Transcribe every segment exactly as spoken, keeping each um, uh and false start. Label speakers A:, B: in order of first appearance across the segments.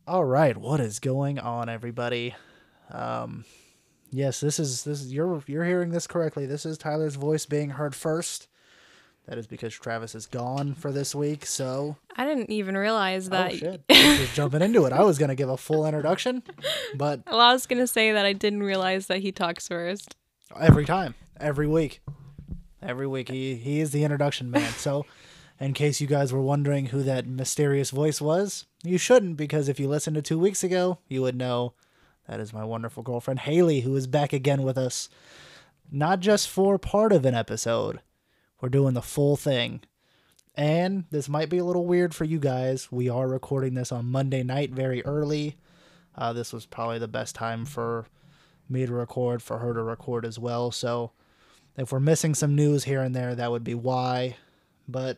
A: All right, what is going on, everybody? Um, yes, this is this is you're you're hearing this correctly. This is Tyler's voice being heard first. That is because Travis is gone for this week. So,
B: I didn't even realize
A: oh
B: that.
A: shit, just jumping into it. I was gonna give a full introduction, but
B: Well, I was gonna say that I didn't realize that he talks first.
A: every time, every week, every week, he he is the introduction man. So, in case you guys were wondering who that mysterious voice was, you shouldn't, because if you listened to two weeks ago, you would know. That is my wonderful girlfriend, Haley, who is back again with us. Not just for part of an episode. We're doing the full thing. And this might be a little weird for you guys. We are recording this on Monday night very early. Uh, this was probably the best time for me to record, for her to record as well. So if we're missing some news here and there, that would be why. But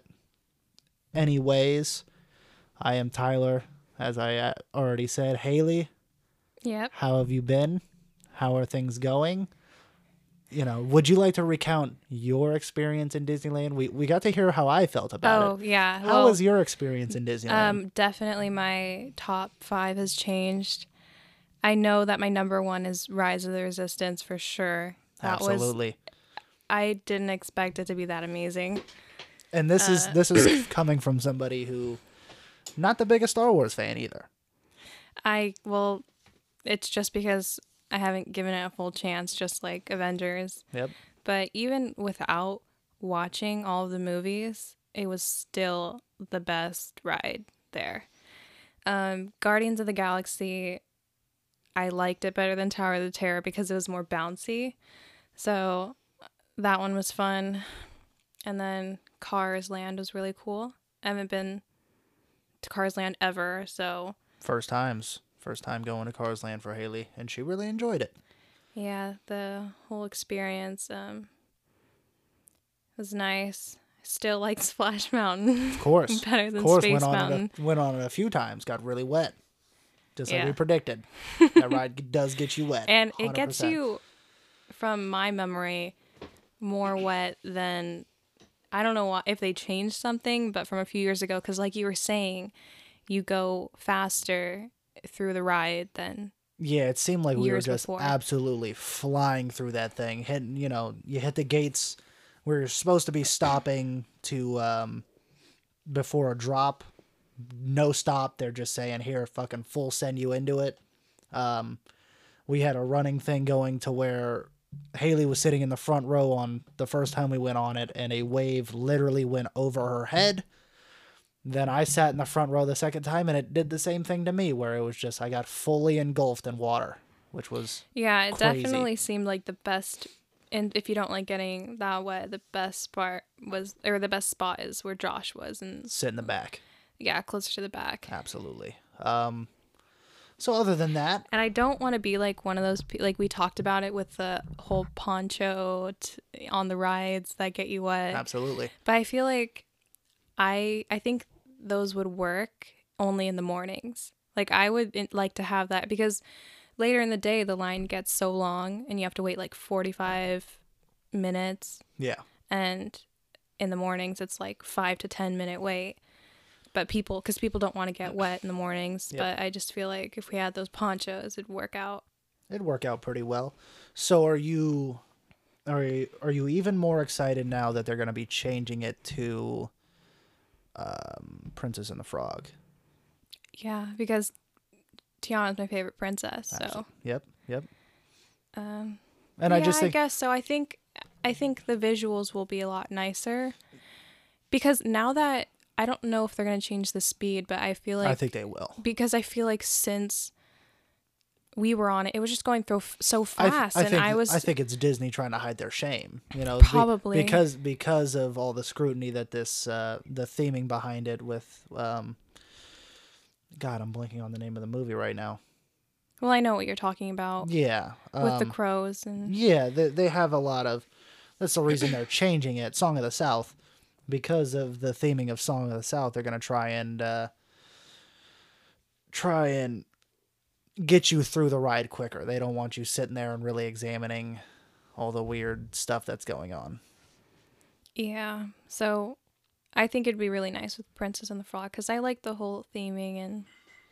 A: anyways, I am Tyler, as I already said. Haley,
B: Yep.
A: how have you been? How are things going? You know, would you like to recount your experience in Disneyland? We we got to hear how I felt about
B: Oh
A: it.
B: yeah.
A: How
B: well,
A: was your experience in Disneyland?
B: um, definitely my top five has changed. I know that my number one is Rise of the Resistance for sure. That was.
A: Absolutely.
B: I didn't expect it to be that amazing.
A: And this is
B: uh,
A: this is coming from somebody who not the biggest Star Wars fan either.
B: I well, it's just because I haven't given it a full chance, just like Avengers.
A: Yep.
B: But even without watching all of the movies, it was still the best ride there. Um, Guardians of the Galaxy, I liked it better than Tower of the Terror because it was more bouncy. So that one was fun. And then Cars Land was really cool. I haven't been to Cars Land ever, so
A: First times. First time going to Cars Land for Haley, and she really enjoyed it.
B: yeah, the whole experience um, was nice. Still like Splash Mountain.
A: Of course.
B: Better than
A: of course,
B: Space
A: went on
B: Mountain.
A: it a, went on it a few times, got really wet. Just like
B: Yeah.
A: we predicted. That ride does get you wet.
B: And
A: one
B: it
A: hundred
B: gets
A: percent.
B: you, from my memory, more wet than, I don't know why, if they changed something, but from a few years ago, because like you were saying, you go faster through the ride than,
A: Yeah, it seemed like we were
B: years
A: just
B: before.
A: absolutely flying through that thing. Hitting, you know, you hit the gates. We are supposed to be stopping to um, before a drop. No stop. They're just saying, "Here, fucking full send you into it." Um, we had a running thing going to where Haley was sitting in the front row on the first time we went on it, and a wave literally went over her head. Then I sat in the front row the second time, and it did the same thing to me, where it was just I got fully engulfed in water, which was
B: yeah, it
A: crazy.
B: definitely seemed like the best. And if you don't like getting that wet, the best part was, or the best spot is where Josh was, and
A: sit in the back.
B: yeah, closer to the back.
A: Absolutely. Um, so other than that,
B: And I don't want to be like one of those, pe- like we talked about it with the whole poncho t- on the rides that get you wet.
A: absolutely.
B: But I feel like I I think those would work only in the mornings. Like I would in- like to have that because later in the day the line gets so long and you have to wait like forty-five minutes,
A: Yeah.
B: and in the mornings it's like five to ten minute wait. But people, because people don't want to get wet in the mornings.
A: Yep.
B: But I just feel like if we had those ponchos, it'd work out.
A: It'd work out pretty well. So are you are you, are you even more excited now that they're going to be changing it to um, Princess and the Frog?
B: Yeah, because Tiana's my favorite princess. So,
A: Absol- Yep, yep.
B: um,
A: And
B: yeah,
A: I just think
B: I guess so. I think I think the visuals will be a lot nicer because now that I don't know if they're gonna change the speed, but I feel like
A: I think they will.
B: because I feel like since we were on it, it was just going through f- so
A: I, th-
B: fast,
A: I
B: and
A: think
B: I was
A: I think it's Disney trying to hide their shame, you know, be-
B: Probably.
A: because because of all the scrutiny that this uh, the theming behind it with um, God, I'm blanking on the name of the movie right now.
B: well, I know what you're talking about
A: Yeah,
B: with the
A: um,
B: crows and
A: yeah, they they have a lot of. That's the reason they're changing it. Song of the South, because of the theming of Song of the South, they're gonna try and uh, try and get you through the ride quicker. They don't want you sitting there and really examining all the weird stuff that's going on.
B: yeah. So I think it'd be really nice with Princess and the Frog because I like the whole theming and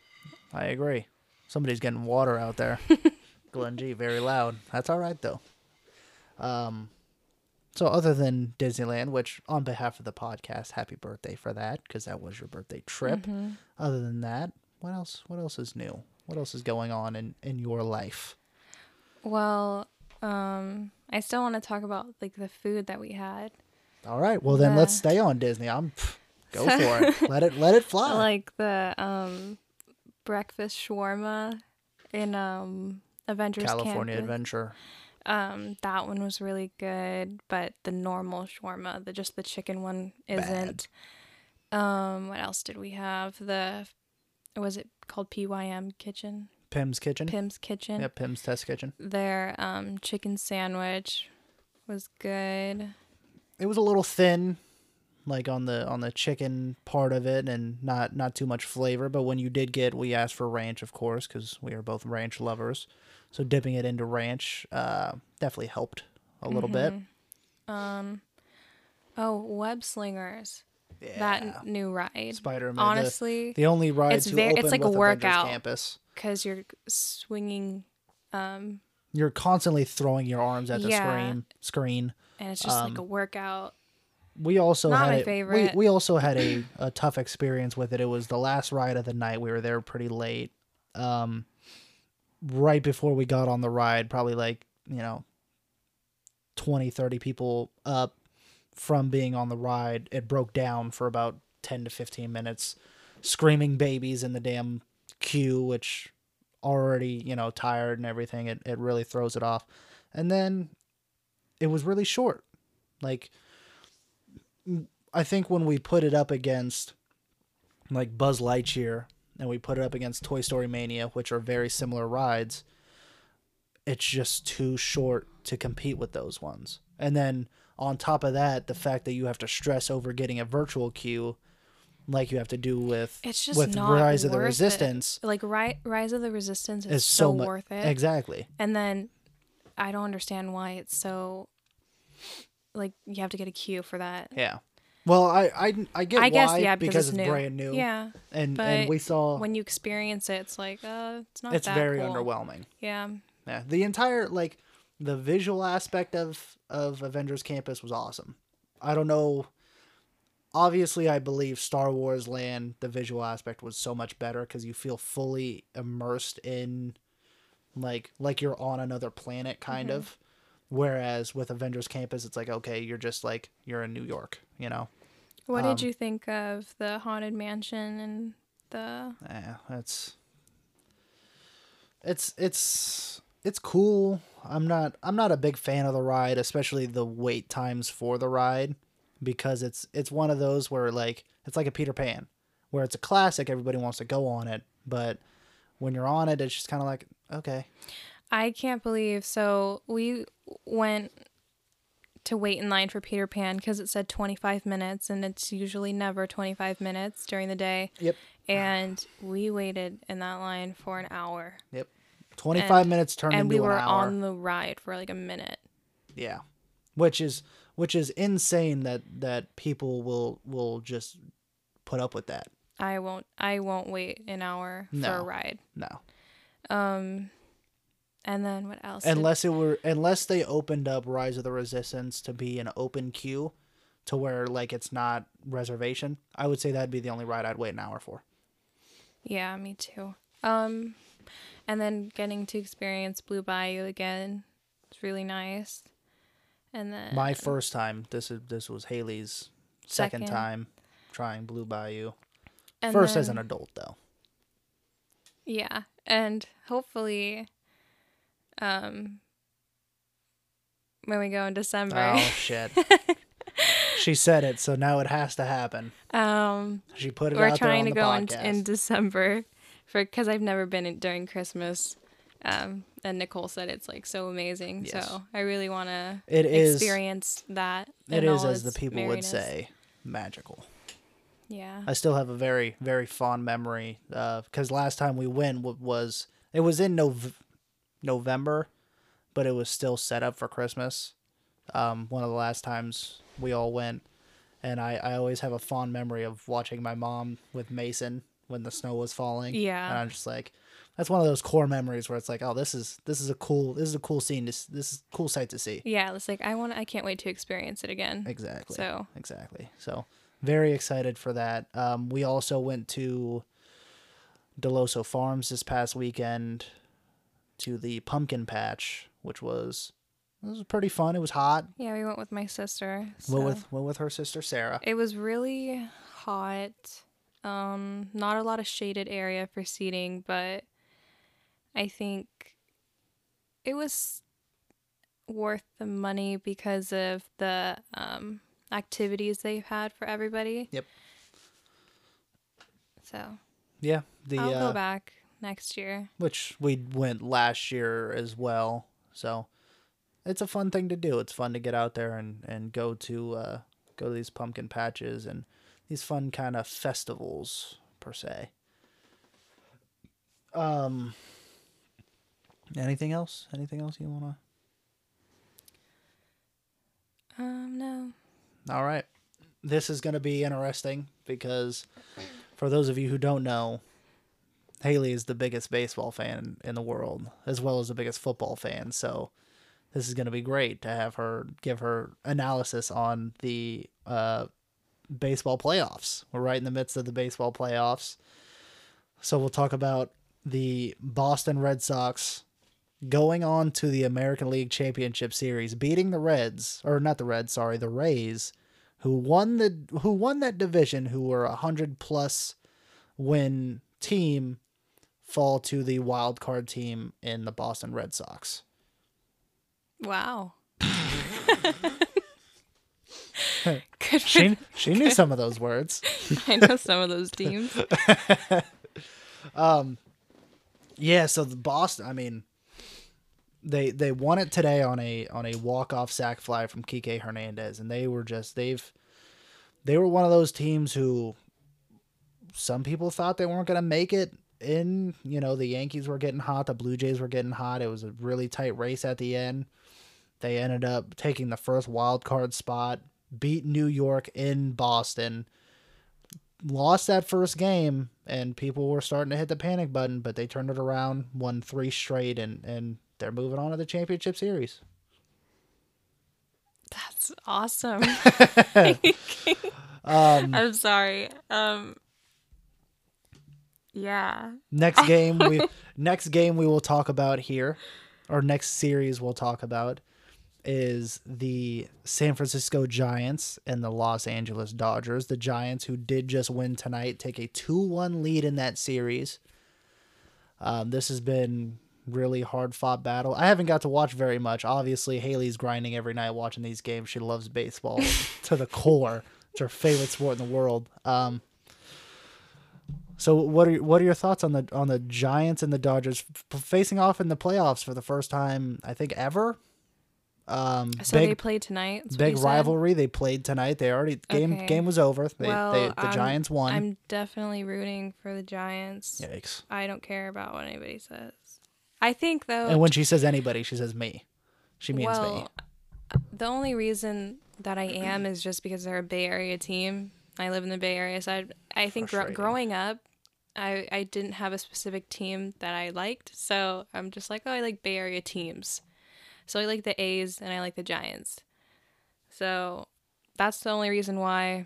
A: I agree. Somebody's getting water out there. Glenn G, very loud. That's all right, though. Um, so other than Disneyland, which on behalf of the podcast, happy birthday for that, because that was your birthday trip.
B: Mm-hmm.
A: Other than that, what else? What else is new? What else is going on in, in your life?
B: Well, um, I still want to talk about like the food that we had.
A: All right. Well, then
B: The-
A: let's stay on Disney. I'm pff, go for it. Let it let it fly.
B: Like the um, breakfast shawarma in um, Avengers
A: California
B: Campus.
A: Adventure.
B: Um, that one was really good, but the normal shawarma, the just the chicken one, isn't. Um, what else did we have? The was it called P Y M Kitchen?
A: Pim's Kitchen.
B: Pim's Kitchen.
A: Yeah, Pim's Test Kitchen.
B: Their um chicken sandwich was good.
A: It was a little thin, like on the on the chicken part of it, and not not too much flavor. But when you did get, we asked for ranch, of course, because we are both ranch lovers. So dipping it into ranch uh, definitely helped a little bit.
B: Um, oh, Web Slingers.
A: Yeah.
B: That new ride.
A: Spider-Man.
B: Honestly,
A: the, the only ride
B: it's
A: to
B: very-
A: open
B: it's like
A: with
B: a
A: Avengers
B: workout.
A: Campus.
B: because you're swinging, um,
A: You're constantly throwing your arms at the
B: Yeah.
A: screen. Screen.
B: and it's just
A: Um,
B: like a workout.
A: We also
B: Not
A: had
B: my
A: a,
B: favorite.
A: We, we also had a, a tough experience with it. It was the last ride of the night. We were there pretty late. Um, right before we got on the ride, probably like, you know, twenty, thirty people up from being on the ride. It broke down for about ten to fifteen minutes, screaming babies in the damn queue, which already, you know, tired and everything. It, it really throws it off. And then it was really short. Like, I think when we put it up against like Buzz Lightyear and we put it up against Toy Story Mania, which are very similar rides, it's just too short to compete with those ones. And then on top of that, the fact that you have to stress over getting a virtual queue like you have to do with
B: It's just
A: with
B: not
A: Rise of the
B: worth it.
A: Resistance
B: Like Ri- Rise of the Resistance is,
A: is
B: so,
A: so mu-
B: worth it.
A: Exactly.
B: And then I don't understand why it's so like you have to get a queue for that.
A: Yeah. Well, I I, I get
B: I
A: why
B: guess yeah because,
A: it's,
B: it's new.
A: brand new.
B: Yeah,
A: And
B: but
A: and we saw
B: when you experience it, it's like uh, it's not.
A: it's
B: that
A: very
B: cool.
A: underwhelming.
B: Yeah.
A: Yeah, the entire like the visual aspect of of Avengers Campus was awesome. I don't know. Obviously, I believe Star Wars Land, the visual aspect was so much better because you feel fully immersed in, like like you're on another planet, kind
B: Mm-hmm.
A: of. Whereas with Avengers Campus, it's like okay, you're just like you're in New York, you know.
B: What
A: Um,
B: did you think of the Haunted Mansion and the?
A: Yeah, it's it's it's it's cool. I'm not I'm not a big fan of the ride, especially the wait times for the ride, because it's it's one of those where like it's like a Peter Pan, where it's a classic, everybody wants to go on it, but when you're on it, it's just kind of like okay.
B: I can't believe. So we went to wait in line for Peter Pan because it said twenty-five minutes, and it's usually never twenty-five minutes during the day.
A: Yep.
B: And we waited in that line for an hour.
A: Yep. twenty-five
B: And-
A: minutes turned
B: and
A: into
B: we were
A: an hour.
B: on the ride for like a minute.
A: Yeah. Which is which is insane that that people will will just put up with that.
B: I won't. I won't wait an hour for
A: No.
B: a ride.
A: No.
B: Um, and then what else? did-
A: Unless it were unless they opened up Rise of the Resistance to be an open queue to where like it's not reservation, I would say that'd be the only ride I'd wait an hour for.
B: Yeah, me too. Um, and then getting to experience Blue Bayou again, it's really nice. And then
A: My first time, this is this was Haley's second,
B: Second.
A: time trying Blue Bayou.
B: and
A: First as an
B: then-
A: adult though.
B: Yeah, and hopefully, um, when we go in December,
A: Oh shit. She said it, so now it has to happen.
B: um,
A: She put it
B: we're
A: out there
B: trying
A: on
B: to
A: the
B: go in,
A: podcast.
B: in December for because I've never been in, during Christmas. Um, and Nicole said it's like so amazing,
A: Yes.
B: so I really want to
A: It is-
B: experience that.
A: It
B: in
A: is,
B: all
A: as the
B: its
A: people would
B: merriness.
A: say, magical.
B: Yeah.
A: I still have a very, very fond memory because last time we went w- was it was in Nov- November, but it was still set up for Christmas. Um, one of the last times we all went, and I, I always have a fond memory of watching my mom with Mason when the snow was falling.
B: Yeah.
A: And I'm just like, that's one of those core memories where it's like, oh, this is this is a cool this is a cool scene. This this is a cool sight to see.
B: Yeah, it's like I want I can't wait to experience it again.
A: Exactly.
B: So
A: exactly. So very excited for that. Um, we also went to Deloso Farms this past weekend to the pumpkin patch, which was it was pretty fun. It was hot.
B: yeah, we went with my sister. So.
A: Went with went with her sister Sarah.
B: It was really hot. Um, not a lot of shaded area for seating, but I think it was worth the money because of the um, activities they've had for everybody.
A: Yep.
B: So
A: Yeah, the
B: I'll
A: uh,
B: go back next year.
A: which we went last year as well. So it's a fun thing to do. It's fun to get out there and, and go to uh, go to these pumpkin patches and these fun kind of festivals per se. Um, anything else? Anything else you wanna?
B: Um, no.
A: All right, this is gonna be interesting because for those of you who don't know, Haley is the biggest baseball fan in the world, as well as the biggest football fan. So this is going to be great to have her give her analysis on the uh, baseball playoffs. We're right in the midst of the baseball playoffs. So we'll talk about the Boston Red Sox going on to the American League Championship Series, beating the Reds, or not the Reds, sorry, the Rays, who won the who won that division, who were a hundred plus win team, fall to the wild card team in the Boston Red Sox.
B: Wow. Good.
A: She she knew some of those words.
B: I know some of those teams.
A: um, yeah. So the Boston, I mean, they they won it today on a on a walk off sac fly from Kike Hernandez, and they were just they've they were one of those teams who some people thought they weren't going to make it. In, you know, the Yankees were getting hot, the Blue Jays were getting hot. It was a really tight race at the end. They ended up taking the first wild card spot, beat New York in Boston, lost that first game, and people were starting to hit the panic button, but they turned it around, won three straight, and, and they're moving on to the championship series.
B: That's awesome.
A: um,
B: I'm sorry. Um, yeah.
A: Next game we next game we will talk about here, or next series we'll talk about, is the San Francisco Giants and the Los Angeles Dodgers. The Giants, who did just win tonight, take a two one lead in that series. Um, this has been really hard fought battle. I haven't got to watch very much. Obviously, Haley's grinding every night watching these games. She loves baseball to the core. It's her favorite sport in the world. Um, So what are what are your thoughts on the on the Giants and the Dodgers f- facing off in the playoffs for the first time I think ever? Um,
B: so
A: big,
B: they played tonight. That's what
A: big
B: you said?
A: rivalry. They played tonight. They already game
B: Okay.
A: game was over. They,
B: well,
A: they the
B: um,
A: Giants won.
B: I'm definitely rooting for the Giants.
A: Yikes!
B: I don't care about what anybody says. I think though.
A: And when she says anybody, she says me. She means
B: well,
A: me.
B: The only reason that I am is just because they're a Bay Area team. I live in the Bay Area, so I, I think gr-
A: Frustrating.
B: growing up, I, I didn't have a specific team that I liked, so I'm just like, oh, I like Bay Area teams. So I like the A's and I like the Giants. So that's the only reason why.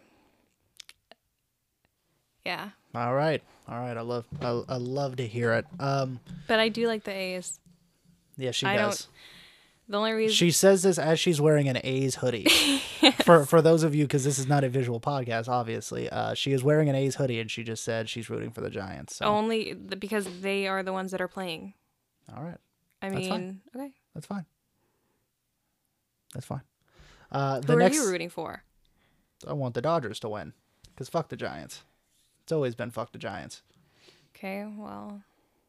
B: Yeah.
A: All right, all right. I love I, I love to hear it. Um,
B: But I do like the A's.
A: yeah, she
B: I
A: does.
B: don't- The only reason.
A: She says this as she's wearing an A's hoodie. For for those of you, because this is not a visual podcast, obviously, uh, she is wearing an A's hoodie, and she just said she's rooting for the Giants. So.
B: Only the, because they are the ones that are playing.
A: All right,
B: I
A: That's
B: mean,
A: fine.
B: okay.
A: that's fine. That's fine. Uh, the
B: Who
A: next,
B: are you rooting for?
A: I want the Dodgers to win, because fuck the Giants. It's always been fuck the Giants.
B: Okay, well,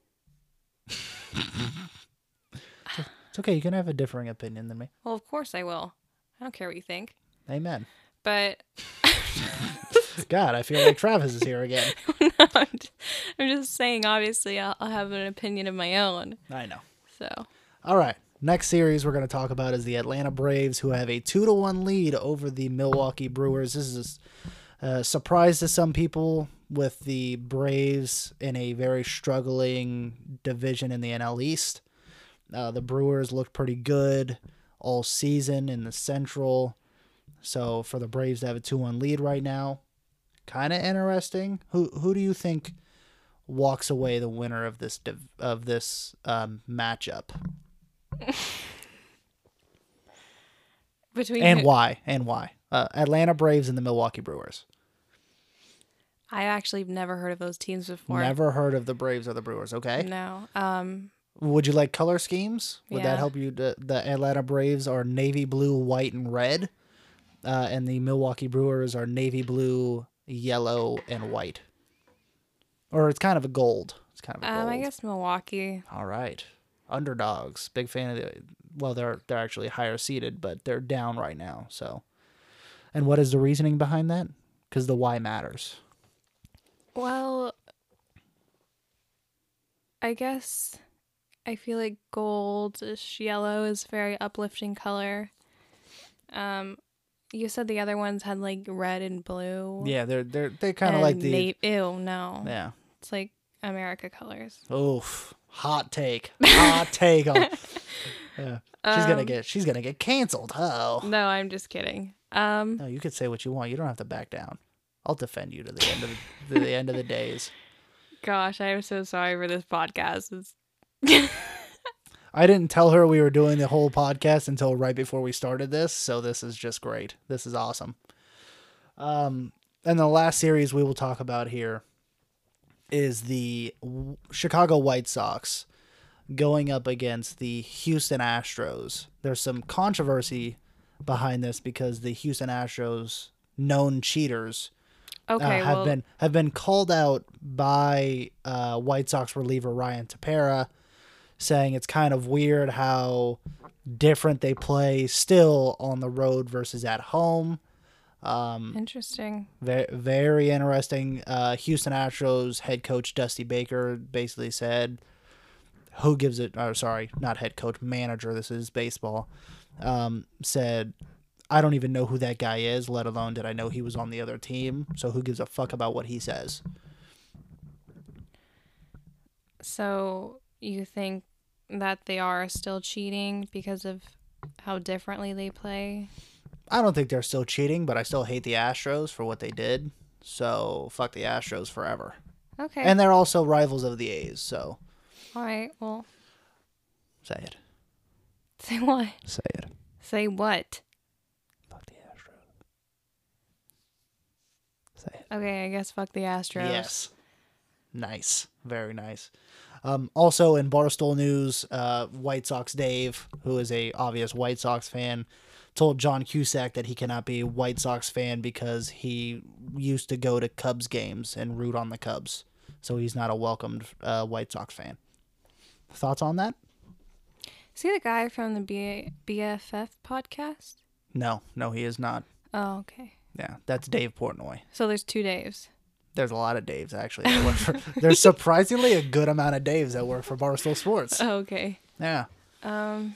A: It's okay. You can have a differing opinion than me.
B: well, of course I will. I don't care what you think.
A: Amen.
B: But
A: God, I feel like Travis is here again.
B: no, I'm, just, I'm just saying, obviously, I'll, I'll have an opinion of my own.
A: I know.
B: So,
A: All right. Next series we're going to talk about is the Atlanta Braves, who have a two to one lead over the Milwaukee Brewers. This is Uh, surprise to some people with the Braves in a very struggling division in the N L East. Uh, the Brewers looked pretty good all season in the Central. So for the Braves to have a two one lead right now, kind of interesting. Who who do you think walks away the winner of this div- of this um, matchup?
B: Between
A: And
B: who-
A: why? And why? Uh, Atlanta Braves and the Milwaukee Brewers.
B: I actually have never heard of those teams before.
A: Never heard of the Braves or the Brewers. Okay.
B: No. Um.
A: Would you like color schemes? Would that
B: Yeah.
A: help you? The, the Atlanta Braves are navy blue, white, and red, uh, and the Milwaukee Brewers are navy blue, yellow, and white. Or it's kind of a gold. It's kind of a gold.
B: Um. I guess Milwaukee.
A: All right. Underdogs. Big fan of the. Well, they're they're actually higher seated, but they're down right now. So, and what is the reasoning behind that? Because the why matters.
B: Well, I guess I feel like goldish yellow is very uplifting color. Um, you said the other ones had like red and blue.
A: Yeah, they're they're they kind of
B: and
A: like the.
B: na- Ew, no.
A: Yeah.
B: It's like America colors.
A: Oof. Hot take. Hot take on. Yeah. She's gonna
B: Um,
A: get she's gonna get canceled. Oh.
B: No, I'm just kidding. Um,
A: No, you could say what you want. You don't have to back down. I'll defend you to the end of the, to the end of the days.
B: gosh, I am so sorry for this podcast. It's
A: I didn't tell her we were doing the whole podcast until right before we started this, so this is just great. This is awesome. Um, and the last series we will talk about here is the W- Chicago White Sox going up against the Houston Astros. There's some controversy behind this because the Houston Astros, known cheaters,
B: okay.
A: uh, have
B: well,
A: been have been called out by uh, White Sox reliever Ryan Tepera, saying it's kind of weird how different they play still on the road versus at home.
B: interesting.
A: Very, very interesting. Uh, Houston Astros head coach Dusty Baker basically said, "Who gives it?" Or sorry, not head coach, manager. This is baseball. Um, said, "I don't even know who that guy is, let alone did I know he was on the other team. So who gives a fuck about what he says?"
B: So you think that they are still cheating because of how differently they play?
A: I don't think they're still cheating, but I still hate the Astros for what they did. So fuck the Astros forever.
B: Okay.
A: And they're also rivals of the A's. So
B: All right. Well,
A: say it.
B: say what?
A: Say it.
B: Say what?
A: Fuck the Astros. Say it.
B: Okay, I guess fuck the Astros.
A: Yes. Nice. Very nice. Um, also in Barstool News, uh, White Sox Dave, who is a obvious White Sox fan, told John Cusack that he cannot be a White Sox fan because he used to go to Cubs games and root on the Cubs. So he's not a welcomed uh, White Sox fan. Thoughts on that?
B: Is he the guy from the B- BFF podcast?
A: No, no, he is not.
B: Oh, okay.
A: Yeah, that's Dave Portnoy.
B: So there's two Daves.
A: There's a lot of Daves, actually. That work for, there's surprisingly a good amount of Daves that work for Barstool Sports.
B: Oh, okay.
A: Yeah.
B: Um.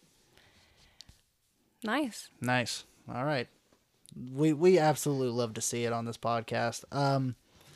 B: Nice.
A: Nice. All right. We we absolutely love to see it on this podcast. Um.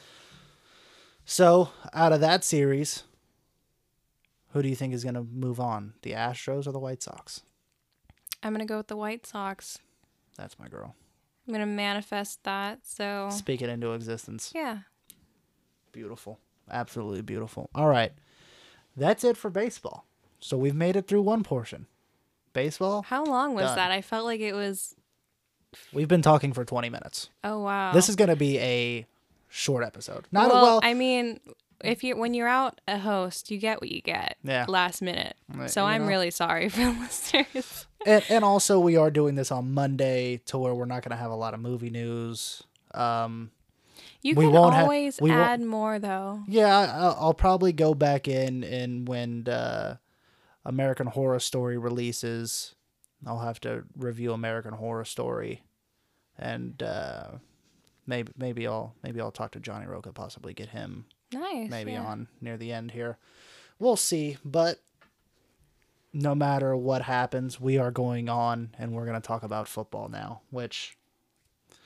A: So, out of that series, who do you think is going to move on? The Astros or the White Sox?
B: I'm gonna go with the White Sox.
A: That's my girl.
B: I'm gonna manifest that. So
A: Speak it into existence.
B: yeah.
A: Beautiful. Absolutely beautiful. All right. That's it for baseball. So we've made it through one portion. Baseball,
B: How long was
A: Done.
B: that? I felt like it was.
A: we've been talking for twenty minutes.
B: Oh wow.
A: This is going to be a short episode. Not
B: well,
A: a, well,
B: I mean, if you when you're out a host, you get what you get.
A: Yeah.
B: Last minute.
A: Right,
B: So
A: you
B: I'm
A: know.
B: really sorry for listeners.
A: and, and also we are doing this on Monday to where we're not going to have a lot of movie news. Um,
B: You
A: We
B: can
A: won't have-
B: always
A: we won't-
B: add more though.
A: yeah, I- I'll, I'll probably go back in and when uh, American Horror Story releases, I'll have to review American Horror Story, and uh, maybe maybe I'll maybe I'll talk to Johnny Roca, possibly get him
B: Nice.
A: maybe
B: yeah.
A: on near the end here. We'll see, but no matter what happens, we are going on and we're going to talk about football now, which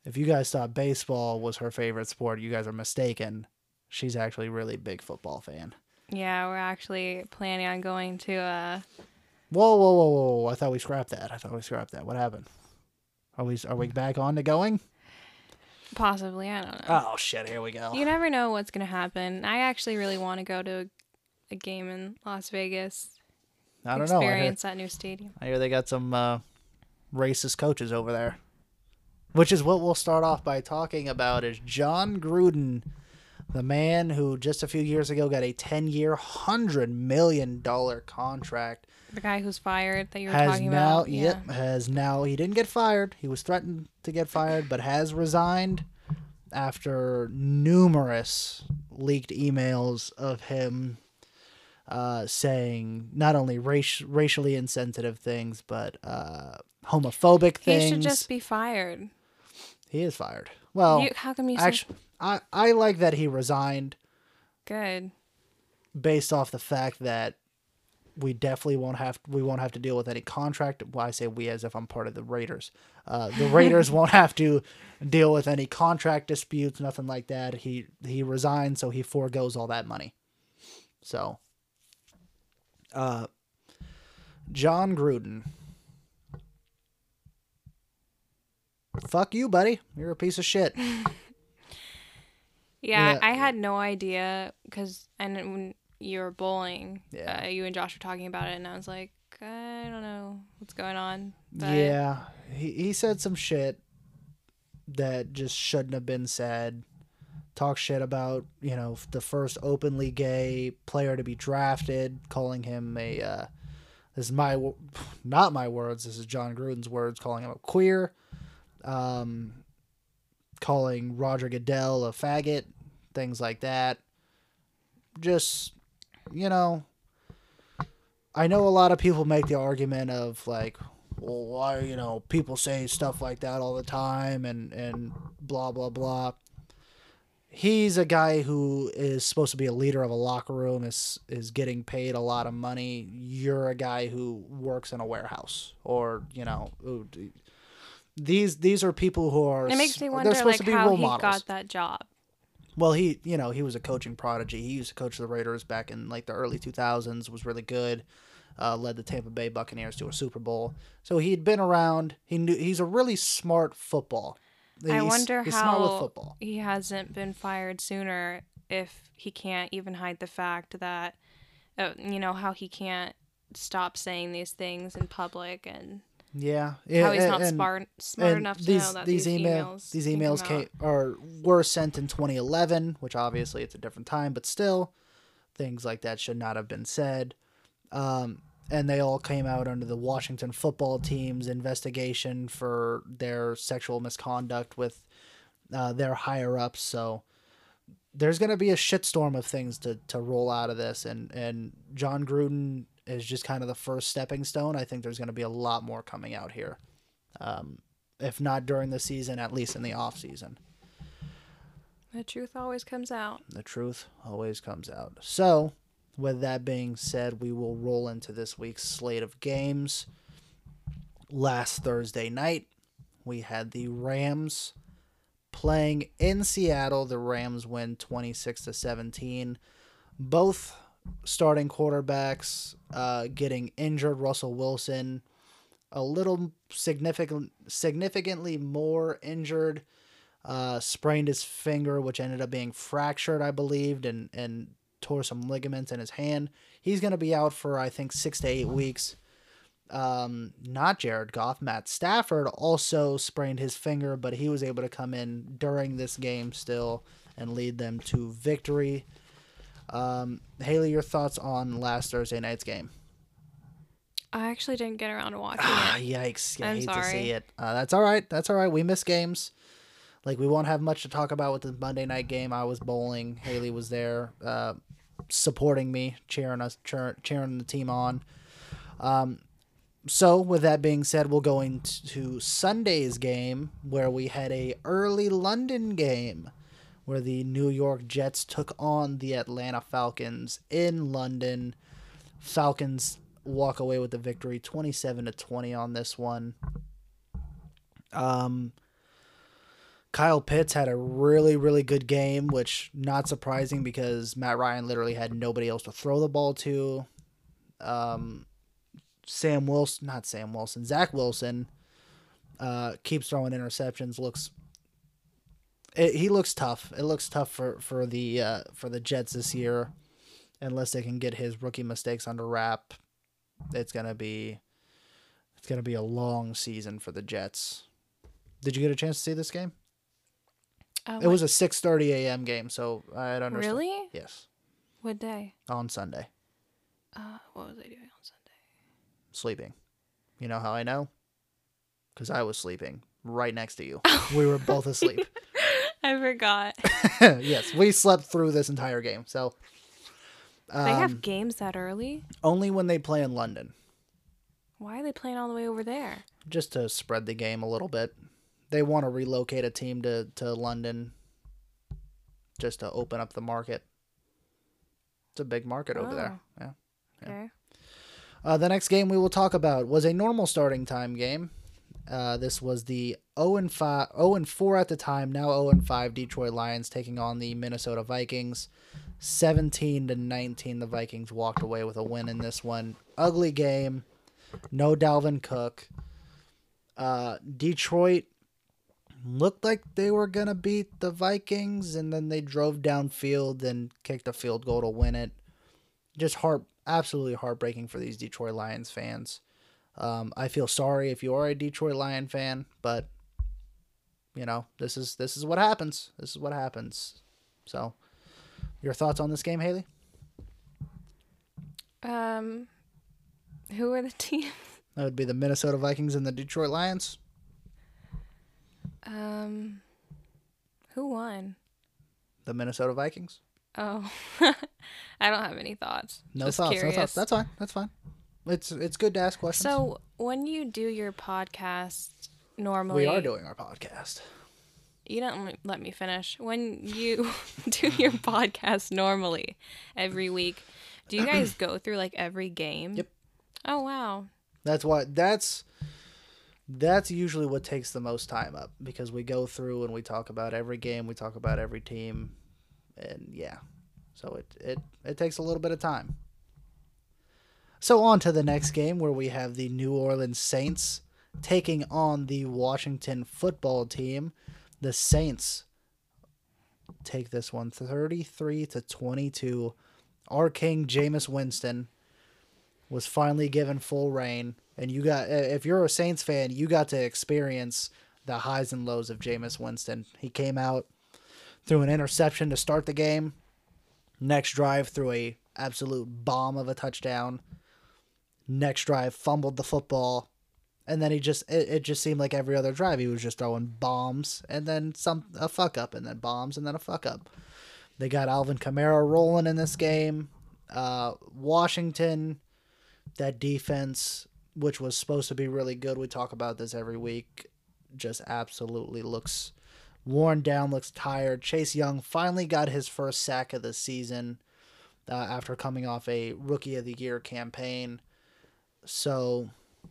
A: if you guys thought baseball was her favorite sport, you guys are mistaken. She's actually a really big football fan.
B: Yeah, we're actually planning on going to uh
A: Whoa, whoa, whoa, whoa! whoa. I thought we scrapped that. I thought we scrapped that. What happened? Are we are we back on to going?
B: possibly, I don't know.
A: Oh shit! Here we go.
B: You never know what's gonna happen. I actually really want to go to a, a game in Las Vegas.
A: I don't know. I hear,
B: Experience that new stadium.
A: I hear they got some uh, racist coaches over there, which is what we'll start off by talking about. Is John Gruden, the man who just a few years ago got a ten-year, one hundred million dollars contract.
B: The guy who's fired that you were
A: has
B: talking
A: now,
B: about.
A: Yep,
B: Yeah.
A: has now, he didn't get fired. He was threatened to get fired, but has resigned after numerous leaked emails of him uh, saying not only race, racially insensitive things, but uh, homophobic things.
B: He should just be fired.
A: He is fired. Well,
B: You, how come you
A: actually, I, I like that he resigned
B: say good?
A: based off the fact that we definitely won't have we won't have to deal with any contract. Well, I say we as if I'm part of the Raiders. Uh, the Raiders won't have to deal with any contract disputes, nothing like that. He he resigned, so he foregoes all that money. So, uh, John Gruden, fuck you, buddy. You're a piece of shit.
B: Yeah,
A: Yeah.
B: I had no idea because and when you were bowling,
A: Yeah.
B: uh, you and Josh were talking about it, and I was like, I don't know what's going on. But
A: Yeah, he he said some shit that just shouldn't have been said. Talk shit about, you know, the first openly gay player to be drafted, calling him a uh, this is my wo- not my words, this is John Gruden's words, calling him a queer, um, calling Roger Goodell a faggot, things like that. Just, you know, I know a lot of people make the argument of like, well, why, you know, people say stuff like that all the time and, and blah, blah, blah. He's a guy who is supposed to be a leader of a locker room, is, is getting paid a lot of money. You're a guy who works in a warehouse or, you know, who- these, these are people who are,
B: it makes me
A: they're
B: wonder
A: supposed
B: like
A: to be
B: how
A: role
B: he
A: models.
B: got that job.
A: Well, he, you know, he was a coaching prodigy. He used to coach the Raiders back in like the early two thousands, was really good. Uh, led the Tampa Bay Buccaneers to a Super Bowl. So he'd been around. He knew he's a really smart football. He's,
B: I wonder
A: he's smart with
B: how
A: football.
B: he hasn't been fired sooner if he can't even hide the fact that, uh, you know, how he can't stop saying these things in public and
A: Yeah,
B: how he's
A: and-
B: not
A: and-
B: smart smart
A: and
B: enough to
A: these,
B: know that
A: these
B: these,
A: email
B: emails
A: these
B: can
A: emails
B: come
A: came,
B: out.
A: are were sent in twenty eleven, which obviously it's a different time, but still, things like that should not have been said. Um, and they all came out under the Washington football team's investigation for their sexual misconduct with uh, their higher ups. So there's going to be a shitstorm of things to, to roll out of this. And, and John Gruden is just kind of the first stepping stone. I think there's going to be a lot more coming out here. Um, if not during the season, at least in the off season.
B: The truth always comes out.
A: The truth always comes out. So, with that being said, we will roll into this week's slate of games. Last Thursday night, we had the Rams playing in Seattle. The Rams win twenty-six to seventeen. Both starting quarterbacks uh, getting injured. Russell Wilson a little significant, significantly more injured. Uh, sprained his finger, which ended up being fractured, I believed, and, and tore some ligaments in his hand. He's going to be out for, I think, six to eight weeks. Um, not Jared Goff. Matt Stafford also sprained his finger, but he was able to come in during this game still and lead them to victory. Um, Haley, your thoughts on last Thursday night's game?
B: I actually didn't get around to watching
A: Ah,
B: it.
A: yikes. I
B: I'm
A: hate
B: sorry.
A: to see it. Uh, that's all right. That's all right. We miss games. Like, we won't have much to talk about with the Monday night game. I was bowling. Haley was there uh, supporting me, cheering us, cheer, cheering the team on. Um, so, with that being said, we'll go into Sunday's game, where we had a early London game, where the New York Jets took on the Atlanta Falcons in London. Falcons walk away with the victory, twenty-seven to twenty on this one. Um... Kyle Pitts had a really, really good game, which not surprising because Matt Ryan literally had nobody else to throw the ball to. Um, Sam Wilson, not Sam Wilson, Zach Wilson uh, keeps throwing interceptions. Looks, it, he looks tough. It looks tough for for the uh, for the Jets this year, unless they can get his rookie mistakes under wrap. It's gonna be, it's gonna be a long season for the Jets. Did you get a chance to see this game?
B: Oh,
A: It was a six thirty a.m. game, so I don't understand.
B: Really?
A: Yes.
B: What day?
A: On Sunday.
B: Uh, what was I doing on Sunday?
A: Sleeping. You know how I know? Because I was sleeping right next to you. We were both asleep.
B: I forgot.
A: Yes, we slept through this entire game. So um,
B: They have games that early?
A: only when they play in London,
B: Why are they playing all the way over there?
A: just to spread the game a little bit. They want to relocate a team to, to London just to open up the market. It's a big market over there. Yeah.
B: Okay.
A: Uh, the next game we will talk about was a normal starting time game. Uh, this was the oh and five, oh and four at the time, now oh and five Detroit Lions taking on the Minnesota Vikings. seventeen to nineteen, the Vikings walked away with a win in this one. Ugly game. No Dalvin Cook. Uh, Detroit looked like they were going to beat the Vikings, and then they drove downfield and kicked a field goal to win it. Just heart, absolutely heartbreaking for these Detroit Lions fans. Um, I feel sorry if you are a Detroit Lion fan, but you know, this is this is what happens. This is what happens. So, your thoughts on this game, Haley?
B: Um, who are the teams?
A: That would be the Minnesota Vikings and the Detroit Lions.
B: Um, who won?
A: The Minnesota Vikings.
B: Oh, I don't have any thoughts.
A: No
B: Just
A: thoughts.
B: curious.
A: No thoughts. That's fine. That's fine. It's it's good to ask questions.
B: So when you do your podcast normally,
A: we are doing our podcast.
B: You don't let me finish. When you do your podcast normally every week, do you guys go through like every game?
A: Yep.
B: Oh wow.
A: That's why that's that's usually what takes the most time up, because we go through and we talk about every game, we talk about every team, and yeah. So it it, it takes a little bit of time. So on to the next game, where we have the New Orleans Saints taking on the Washington football team. The Saints take this one thirty-three to twenty-two. Our king Jameis Winston was finally given full reign, and you got, if you're a Saints fan, you got to experience the highs and lows of Jameis Winston. He came out, threw an interception to start the game. Next drive, threw a absolute bomb of a touchdown. Next drive, fumbled the football. And then he just, it, it just seemed like every other drive he was just throwing bombs and then some, a fuck up, and then bombs and then a fuck up. They got Alvin Kamara rolling in this game. Uh, Washington, that defense, which was supposed to be really good, we talk about this every week, just absolutely looks worn down, looks tired. Chase Young finally got his first sack of the season uh, after coming off a Rookie of the Year campaign. So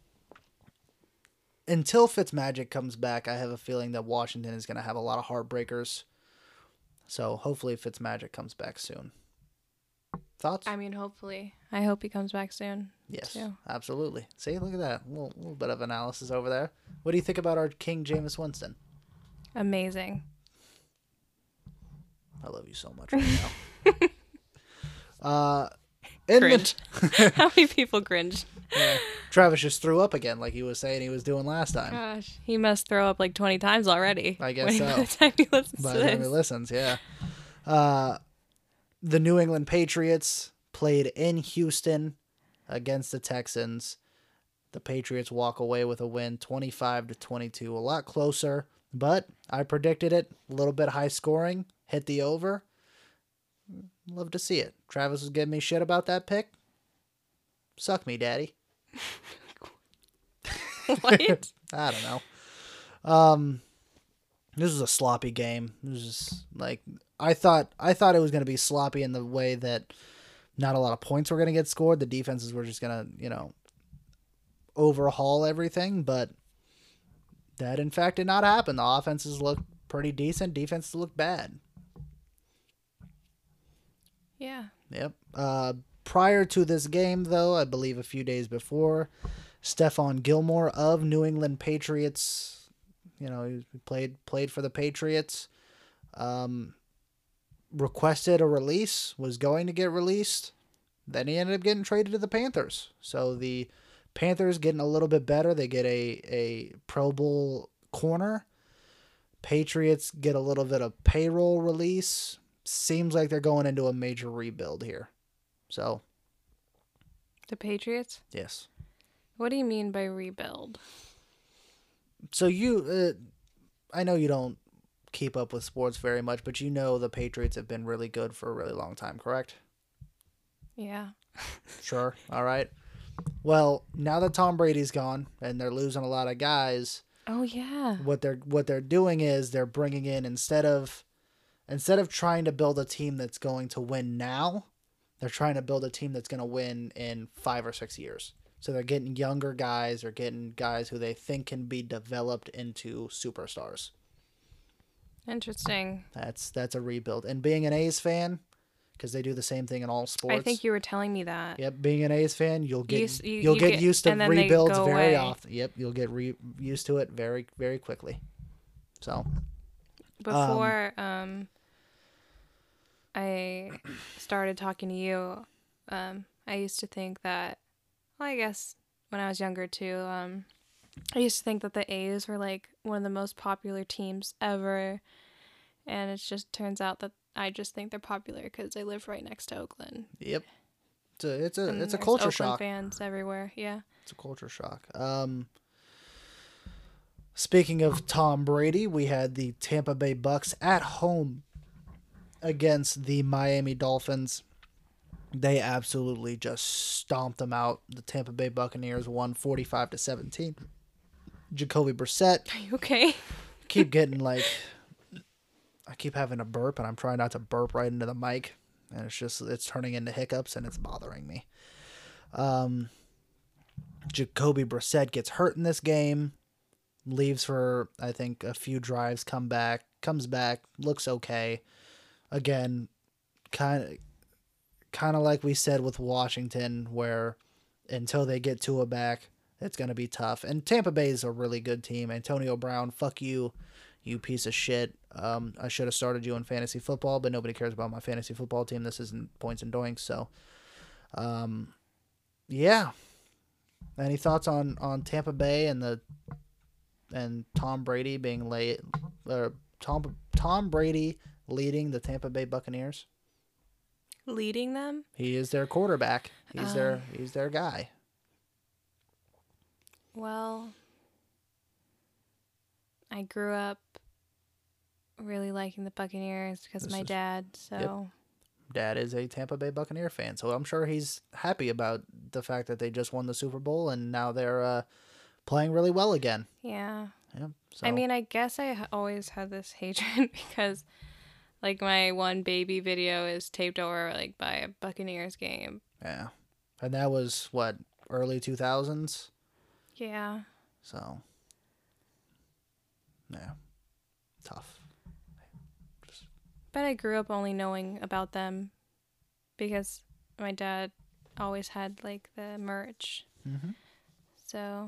A: until Fitzmagic comes back, I have a feeling that Washington is going to have a lot of heartbreakers. So hopefully Fitzmagic comes back soon. Thoughts?
B: I mean, hopefully. I hope he comes back soon.
A: Yes,
B: too.
A: absolutely. See, look at that. A little, little bit of analysis over there. What do you think about our King Jameis Winston?
B: Amazing.
A: I love you so much right now. uh, in
B: Cringe.
A: The,
B: How many people cringe?
A: yeah, Travis just threw up again, like he was saying he was doing last time.
B: Gosh, he must throw up like twenty times already.
A: I guess
B: when,
A: so.
B: By the time he listens
A: By
B: to
A: the time he
B: this.
A: listens, yeah. Uh, the New England Patriots played in Houston against the Texans. The Patriots walk away with a win, twenty-five to twenty-two, a lot closer, but I predicted it, a little bit high scoring, hit the over. Love to see it. Travis was giving me shit about that pick. Suck me, daddy.
B: What?
A: I don't know. Um, this was a sloppy game. It was just like I thought. I thought it was going to be sloppy in the way that not a lot of points were going to get scored. The defenses were just going to, you know, overhaul everything. But that, in fact, did not happen. The offenses looked pretty decent. Defense looked bad.
B: Yeah.
A: Yep. Uh, prior to this game, though, I believe a few days before, Stephon Gilmore of New England Patriots, you know, he played played for the Patriots, um, requested a release, was going to get released. Then he ended up getting traded to the Panthers. So the Panthers getting a little bit better. They get a, a Pro Bowl corner. Patriots get a little bit of payroll release. Seems like they're going into a major rebuild here. So.
B: The Patriots?
A: Yes.
B: What do you mean by rebuild?
A: So you, uh, I know you don't keep up with sports very much, but you know the Patriots have been really good for a really long time, correct?
B: Yeah.
A: Sure. All right. Well, now that Tom Brady's gone and they're losing a lot of guys,
B: oh yeah,
A: what they're what they're doing is they're bringing in instead of instead of trying to build a team that's going to win now, they're trying to build a team that's going to win in five or six years. So they're getting younger guys, they're getting guys who they think can be developed into superstars.
B: Interesting.
A: That's that's a rebuild. And being an A's fan, because they do the same thing in all sports.
B: I think you were telling me that.
A: Yep, being an A's fan, you'll get
B: You, you,
A: you'll
B: you
A: get,
B: get
A: used to
B: and then they
A: rebuilds
B: go
A: very
B: away.
A: often. Yep, you'll get re- used to it very very quickly. So
B: before um, um I started talking to you, um I used to think that, well, I guess when I was younger too, um I used to think that the A's were like one of the most popular teams ever, and it just turns out that I just think they're popular because I live right next to Oakland.
A: Yep, it's a it's a
B: And
A: it's a
B: there's
A: culture
B: Oakland
A: shock.
B: Fans everywhere, yeah.
A: It's a culture shock. Um, speaking of Tom Brady, we had the Tampa Bay Bucks at home against the Miami Dolphins. They absolutely just stomped them out. The Tampa Bay Buccaneers won forty-five to seventeen. Jacoby Brissett.
B: Are you okay?
A: Keep getting like, I keep having a burp, and I'm trying not to burp right into the mic, and it's just it's turning into hiccups, and it's bothering me. Um, Jacoby Brissett gets hurt in this game, leaves for I think a few drives, come back, comes back, looks okay. Again, kind of, kind of like we said with Washington, where until they get Tua back, it's going to be tough. And Tampa Bay is a really good team. Antonio Brown, fuck you, you piece of shit. Um, I should have started you in fantasy football, but nobody cares about my fantasy football team. This isn't points and doinks. So, um, yeah. Any thoughts on, on Tampa Bay and the and Tom Brady being late? Uh, Tom Tom Brady leading the Tampa Bay Buccaneers.
B: Leading them?
A: He is their quarterback. He's
B: Um,
A: their he's their guy.
B: Well, I grew up really liking the Buccaneers because of
A: This
B: my
A: is-
B: dad, so
A: Dad is a Tampa Bay Buccaneer fan, so I'm sure he's happy about the fact that they just won the Super Bowl and now they're uh, playing really well again.
B: yeah.
A: Yeah. So
B: I mean, I guess I h- always had this hatred because, like, my one baby video is taped over, like, by a Buccaneers game.
A: yeah, and that was what early two thousands.
B: Yeah.
A: So yeah, tough.
B: But I grew up only knowing about them because my dad always had, like, the merch.
A: Mm-hmm.
B: So,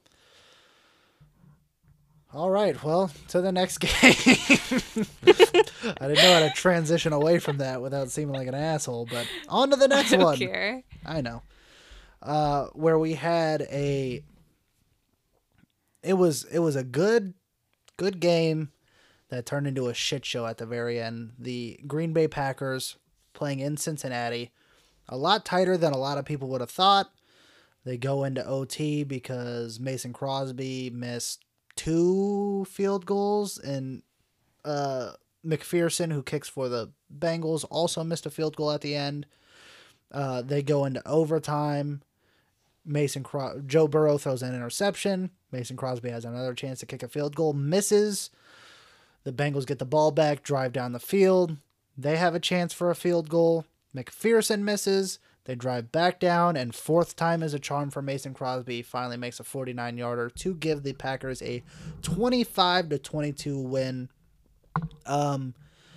A: All right, well, to the next game. I didn't know how to transition away from that without seeming like an asshole, but on to the next
B: I don't
A: one.
B: care.
A: I know. Uh, where we had a it was it was a good good game that turned into a shit show at the very end. The Green Bay Packers playing in Cincinnati, a lot tighter than a lot of people would have thought. They go into O T because Mason Crosby missed two field goals, and uh, McPherson, who kicks for the Bengals, also missed a field goal at the end. Uh, they go into overtime. Mason Cros- Joe Burrow throws an interception. Mason Crosby has another chance to kick a field goal, misses. The Bengals get the ball back, drive down the field. They have a chance for a field goal. McPherson misses. They drive back down, and fourth time is a charm for Mason Crosby. Finally makes a forty-nine yarder to give the Packers a twenty-five to twenty-two win. Um,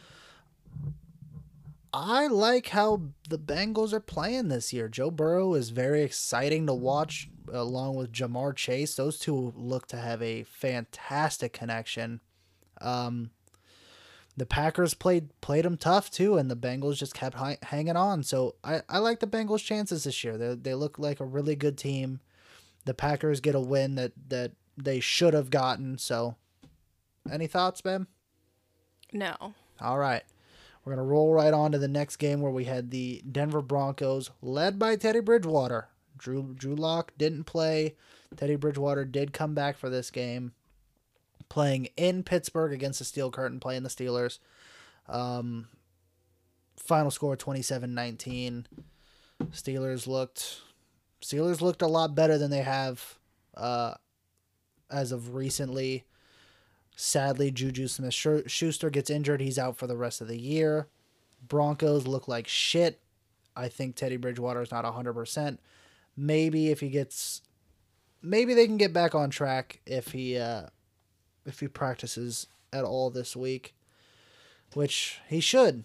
A: I like how the Bengals are playing this year. Joe Burrow is very exciting to watch, along with Jamar Chase. Those two look to have a fantastic connection. Um, the Packers played played them tough too, and the Bengals just kept hi- hanging on. So I, I like the Bengals' chances this year. They they look like a really good team. The Packers get a win that, that they should have gotten. So, any thoughts, Ben?
B: No.
A: All right. We're going to roll right on to the next game where we had the Denver Broncos, led by Teddy Bridgewater. Drew Drew Lock didn't play. Teddy Bridgewater did come back for this game, playing in Pittsburgh against the Steel Curtain, playing the Steelers. Um, final score twenty-seven nineteen. Steelers looked Steelers looked a lot better than they have uh, as of recently. Sadly, Juju Smith-Schuster gets injured. He's out for the rest of the year. Broncos look like shit. I think Teddy Bridgewater is not one hundred percent. Maybe if he gets... Maybe they can get back on track if he uh, if he practices at all this week, which he should.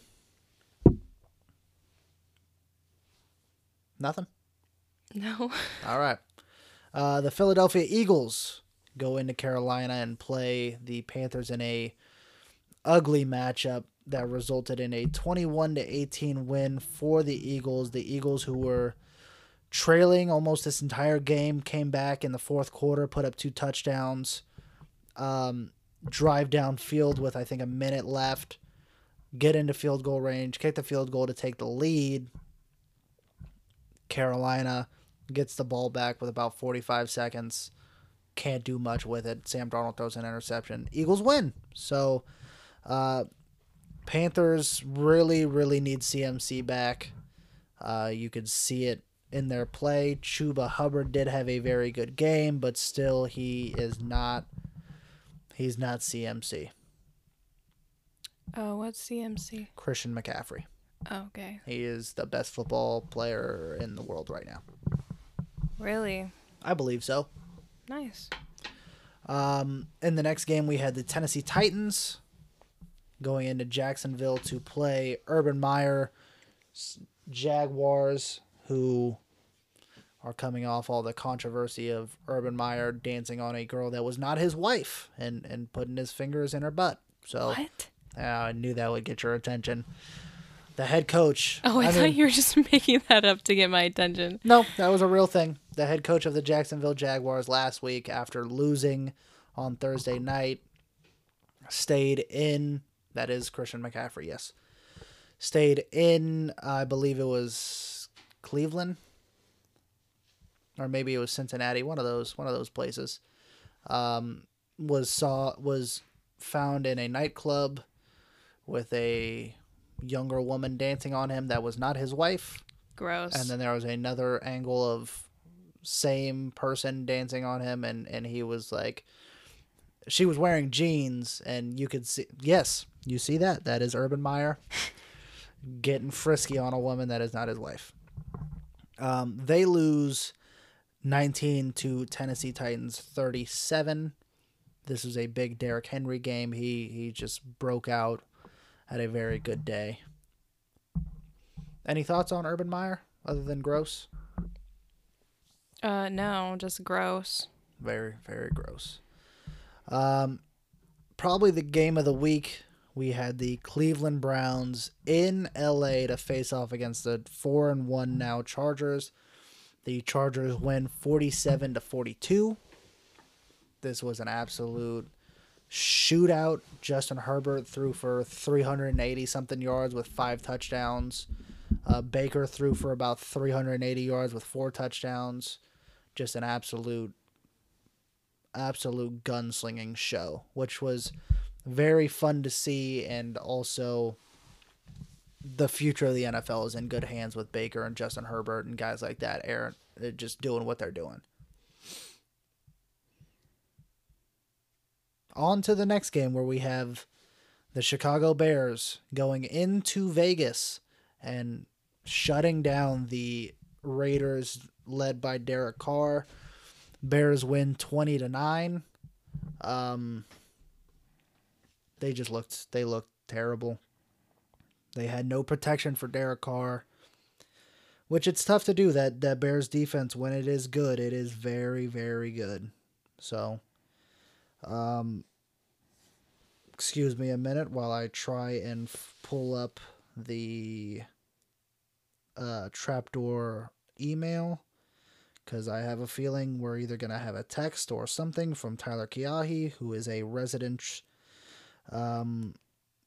A: Nothing?
B: No.
A: All right. Uh, the Philadelphia Eagles go into Carolina and play the Panthers in a ugly matchup that resulted in a twenty-one to eighteen win for the Eagles. The Eagles, who were trailing almost this entire game, came back in the fourth quarter, put up two touchdowns, um, drive downfield with, I think, a minute left, get into field goal range, kick the field goal to take the lead. Carolina gets the ball back with about forty-five seconds. Can't do much with it. Sam Darnold throws an interception. Eagles win. So, uh, Panthers really, really need C M C back. Uh, you could see it in their play. Chuba Hubbard did have a very good game, but still he is not, he's not C M C.
B: Oh, what's C M C?
A: Christian McCaffrey.
B: Oh, okay.
A: He is the best football player in the world right now.
B: Really?
A: I believe so.
B: Nice.
A: Um, in the next game, we had the Tennessee Titans going into Jacksonville to play Urban Meyer Jaguars, who are coming off all the controversy of Urban Meyer dancing on a girl that was not his wife and, and putting his fingers in her butt. So
B: What?
A: Yeah, I knew that would get your attention. The head coach.
B: Oh, I, I thought mean, you were just making that up to get my attention.
A: No, that was a real thing. The head coach of the Jacksonville Jaguars last week, after losing on Thursday night, stayed in. That is Christian McCaffrey, yes. Stayed in, I believe it was Cleveland, or maybe it was Cincinnati. One of those, one of those places. Um, was saw was found in a nightclub with a younger woman dancing on him that was not his wife.
B: Gross.
A: And then there was another angle of same person dancing on him, and, and he was like, she was wearing jeans, and you could see, yes, you see that? That is Urban Meyer getting frisky on a woman that is not his wife. Um, they lose nineteen to Tennessee Titans thirty-seven. This was a big Derrick Henry game. He he just broke out. Had a very good day. Any thoughts on Urban Meyer other than gross?
B: Uh, no, just gross.
A: Very, very gross. Um, probably the game of the week. We had the Cleveland Browns in L A to face off against the four and one now Chargers. The Chargers win forty-seven to forty-two. This was an absolute shootout. Justin Herbert threw for three hundred eighty something yards with five touchdowns. Uh, Baker threw for about three hundred eighty yards with four touchdowns. Just an absolute, absolute gunslinging show, which was very fun to see, and also the future of the N F L is in good hands with Baker and Justin Herbert and guys like that. Aaron, just doing what they're doing. On to the next game where we have the Chicago Bears going into Vegas and shutting down the Raiders led by Derek Carr. Bears win twenty to nine. Um, they just looked they looked terrible. They had no protection for Derek Carr, which it's tough to do. That that Bears defense, when it is good, it is very, very good. So, um, excuse me a minute while I try and f- pull up the uh, Trapdoor email, because I have a feeling we're either going to have a text or something from Tyler Kiahi, who is a resident um,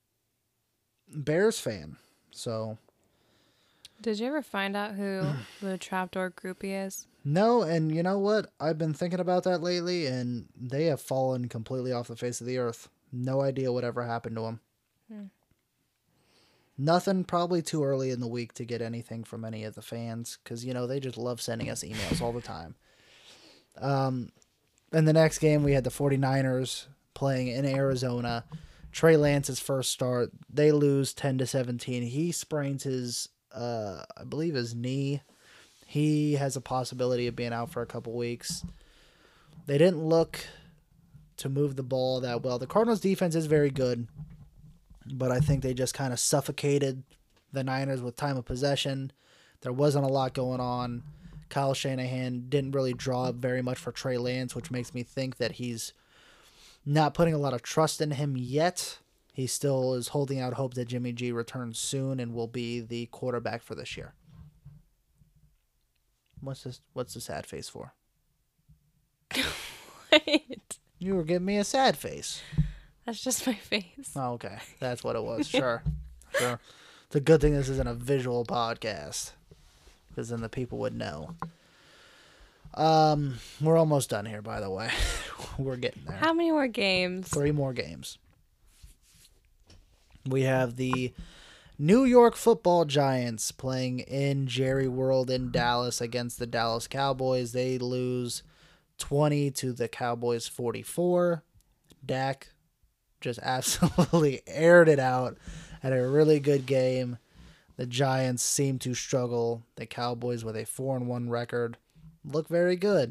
A: Bears fan. So,
B: Did you ever find out who the Trapdoor groupie is?
A: no, and you know what? I've been thinking about that lately, and they have fallen completely off the face of the earth. No idea whatever happened to them.
B: Hmm.
A: Nothing, probably too early in the week to get anything from any of the fans, because, you know, they just love sending us emails all the time. Um, in the next game, we had the 49ers playing in Arizona. Trey Lance's first start. They lose ten to seventeen. He sprains his, uh, I believe, his knee. He has a possibility of being out for a couple weeks. They didn't look to move the ball that well. The Cardinals' defense is very good, but I think they just kind of suffocated the Niners with time of possession. There wasn't a lot going on. Kyle Shanahan didn't really draw up very much for Trey Lance, which makes me think that he's not putting a lot of trust in him yet. He still is holding out hope that Jimmy G returns soon and will be the quarterback for this year. What's this? What's the sad face for?
B: Wait.
A: You were giving me a sad face.
B: That's just my face.
A: Oh, okay. That's what it was. Sure. Sure. It's a good thing this isn't a visual podcast, because then the people would know. Um, we're almost done here, by the way. We're getting there.
B: How many more games?
A: Three more games. We have the New York Football Giants playing in Jerry World in Dallas against the Dallas Cowboys. They lose twenty to the Cowboys forty-four. Dak just absolutely aired it out. Had a really good game. The Giants seem to struggle. The Cowboys, with a four and one record, look very good.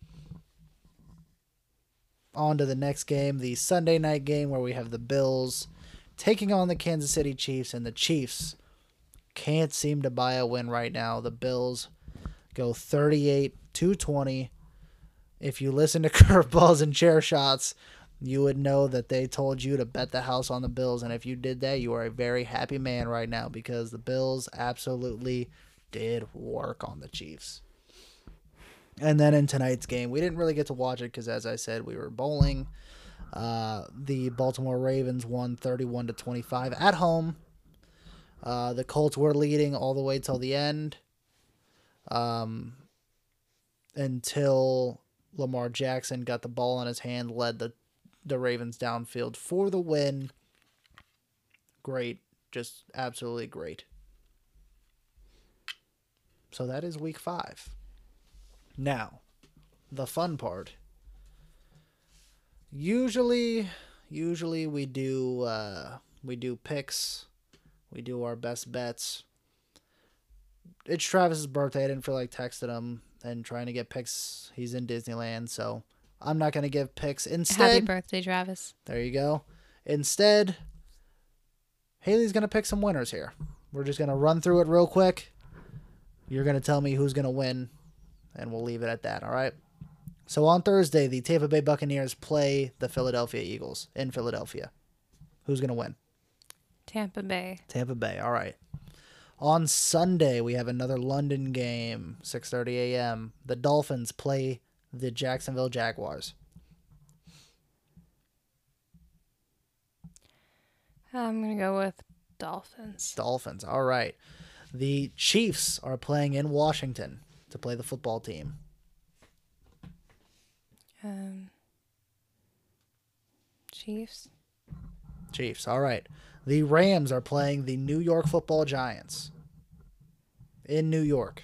A: On to the next game, the Sunday night game, where we have the Bills taking on the Kansas City Chiefs, and the Chiefs can't seem to buy a win right now. The Bills go thirty-eight to twenty. If you listen to Curveballs and Chair Shots, you would know that they told you to bet the house on the Bills, and if you did that, you are a very happy man right now, because the Bills absolutely did work on the Chiefs. And then in tonight's game, we didn't really get to watch it because, as I said, we were bowling. Uh, the Baltimore Ravens won thirty-one to twenty-five at home. Uh, the Colts were leading all the way till the end, um, until Lamar Jackson got the ball in his hand, led the the Ravens downfield for the win. Great, just absolutely great. So that is week five. Now, the fun part. Usually, usually we do uh, we do picks, we do our best bets. It's Travis's birthday. I didn't feel like texting him and trying to get picks. He's in Disneyland, so I'm not gonna give picks. Instead,
B: Happy birthday, Travis.
A: There you go. Instead, Haley's gonna pick some winners here. We're just gonna run through it real quick. You're gonna tell me who's gonna win, and we'll leave it at that. All right. So on Thursday, the Tampa Bay Buccaneers play the Philadelphia Eagles in Philadelphia. Who's going to win?
B: Tampa Bay.
A: Tampa Bay, all right. On Sunday, we have another London game, six thirty a.m. The Dolphins play the Jacksonville Jaguars.
B: I'm going to go with Dolphins.
A: Dolphins, all right. The Chiefs are playing in Washington to play the football team.
B: Um, Chiefs.
A: Chiefs, all right. The Rams are playing the New York Football Giants in New York.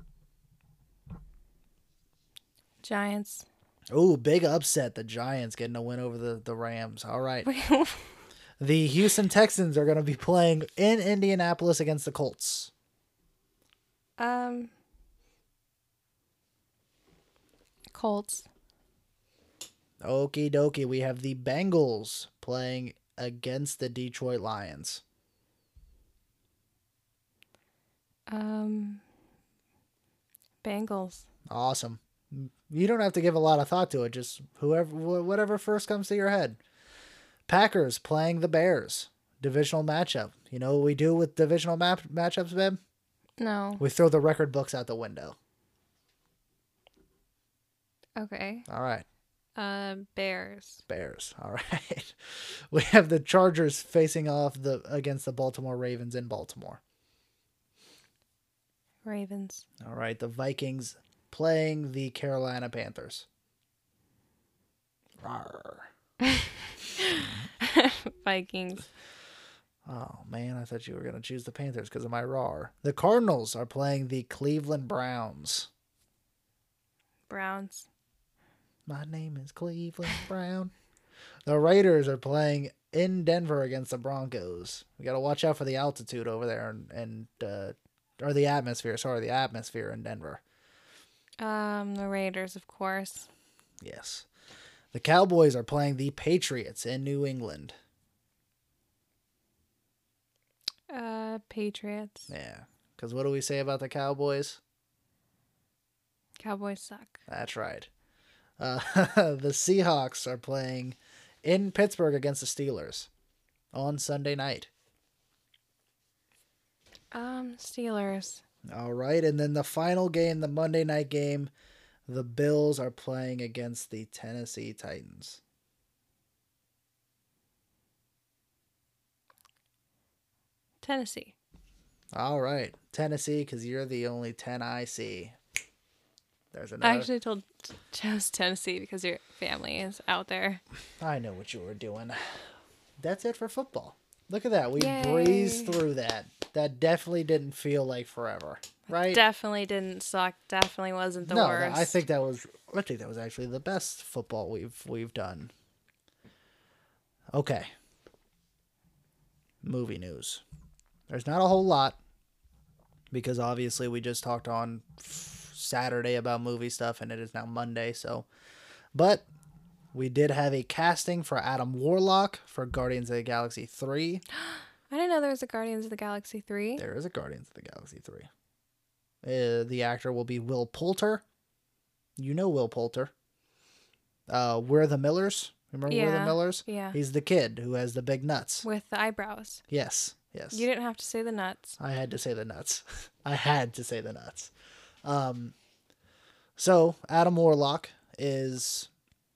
B: Giants.
A: Oh, big upset. The Giants getting a win over the, the Rams. All right. The Houston Texans are going to be playing in Indianapolis against the Colts.
B: um, Colts.
A: Okie dokie. We have the Bengals playing against the Detroit Lions?
B: Um, Bengals.
A: Awesome. You don't have to give a lot of thought to it. Just whoever, wh- whatever first comes to your head. Packers playing the Bears. Divisional matchup. You know what we do with divisional map matchups, babe?
B: No.
A: We throw the record books out the window.
B: Okay.
A: All right.
B: Uh, Bears.
A: Bears. All right. We have the Chargers facing off the against the Baltimore Ravens in Baltimore.
B: Ravens.
A: All right. The Vikings playing the Carolina Panthers. Rawr.
B: Vikings.
A: Oh, man. I thought you were going to choose the Panthers because of my rawr. The Cardinals are playing the Cleveland Browns.
B: Browns.
A: My name is Cleveland Brown. The Raiders are playing in Denver against the Broncos. We got to watch out for the altitude over there and, and uh, or the atmosphere. Sorry, the atmosphere in Denver.
B: Um, the Raiders, of course.
A: Yes. The Cowboys are playing the Patriots in New England.
B: Uh, Patriots.
A: Yeah. Because what do we say about the Cowboys?
B: Cowboys suck.
A: That's right. Uh, the Seahawks are playing in Pittsburgh against the Steelers on Sunday night.
B: Um, Steelers.
A: All right. And then the final game, the Monday night game, the Bills are playing against the Tennessee Titans.
B: Tennessee.
A: All right. Tennessee, because you're the only ten I see. There's another.
B: I actually told chose Tennessee because your family is out there.
A: I know what you were doing. That's it for football. Look at that. We
B: Yay.
A: breezed through that. That definitely didn't feel like forever, right?
B: Definitely didn't suck. Definitely wasn't the
A: no,
B: worst.
A: I think that was. I think that was actually the best football we've we've done. Okay. Movie news. There's not a whole lot because obviously we just talked on Saturday about movie stuff and it is now Monday. So, but we did have a casting for Adam Warlock for Guardians of the Galaxy three.
B: I didn't know there was a Guardians of the Galaxy three.
A: There is a Guardians of the Galaxy three. Uh, the actor will be Will Poulter. You know Will Poulter. Uh, We're the Millers. Remember We're the
B: Yeah,
A: Millers?
B: yeah.
A: He's the kid who has the big nuts.
B: With the eyebrows.
A: Yes, yes.
B: You didn't have to say the nuts.
A: I had to say the nuts. I had to say the nuts. Um, so Adam Warlock is.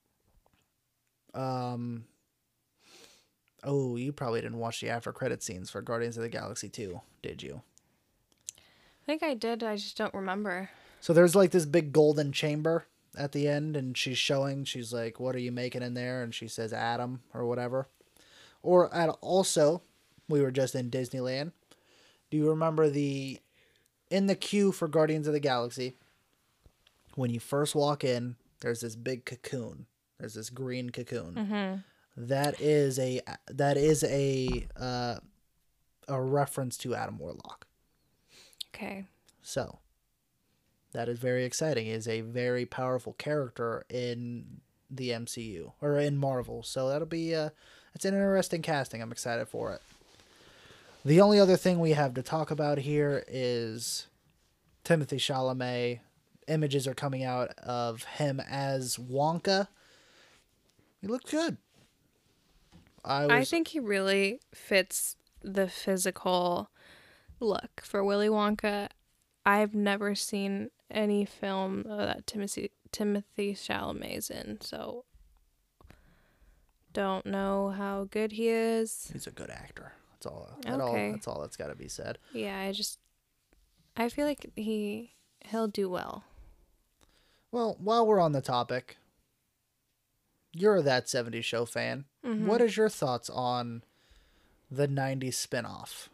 A: Um. Oh, you probably didn't watch the after credit scenes for Guardians of the Galaxy two, did you?
B: I think I did. I just don't remember.
A: So there's like this big golden chamber at the end, and she's showing. She's like, "What are you making in there?" And she says, "Adam" or whatever. Or at also, we were just in Disneyland. Do you remember the in the queue for Guardians of the Galaxy? When you first walk in, there's this big cocoon. There's this green cocoon.
B: Mm-hmm.
A: That is a that is a uh, a reference to Adam Warlock.
B: Okay.
A: So that is very exciting. He is a very powerful character in the M C U or in Marvel. So that'll be uh, it's an interesting casting. I'm excited for it. The only other thing we have to talk about here is Timothée Chalamet. Images are coming out of him as Wonka. He looks good. I, was,
B: I think he really fits the physical look for Willy Wonka. I've never seen any film that Timothy Timothy Chalamet's in, so don't know how good he is.
A: he's a good actor. That's all. That all
B: Okay.
A: that's all that's got to be said.
B: Yeah, I just I feel like he he'll do well.
A: Well, while we're on the topic, you're that seventies show fan.
B: Mhm.
A: What is your thoughts on the nineties spinoff?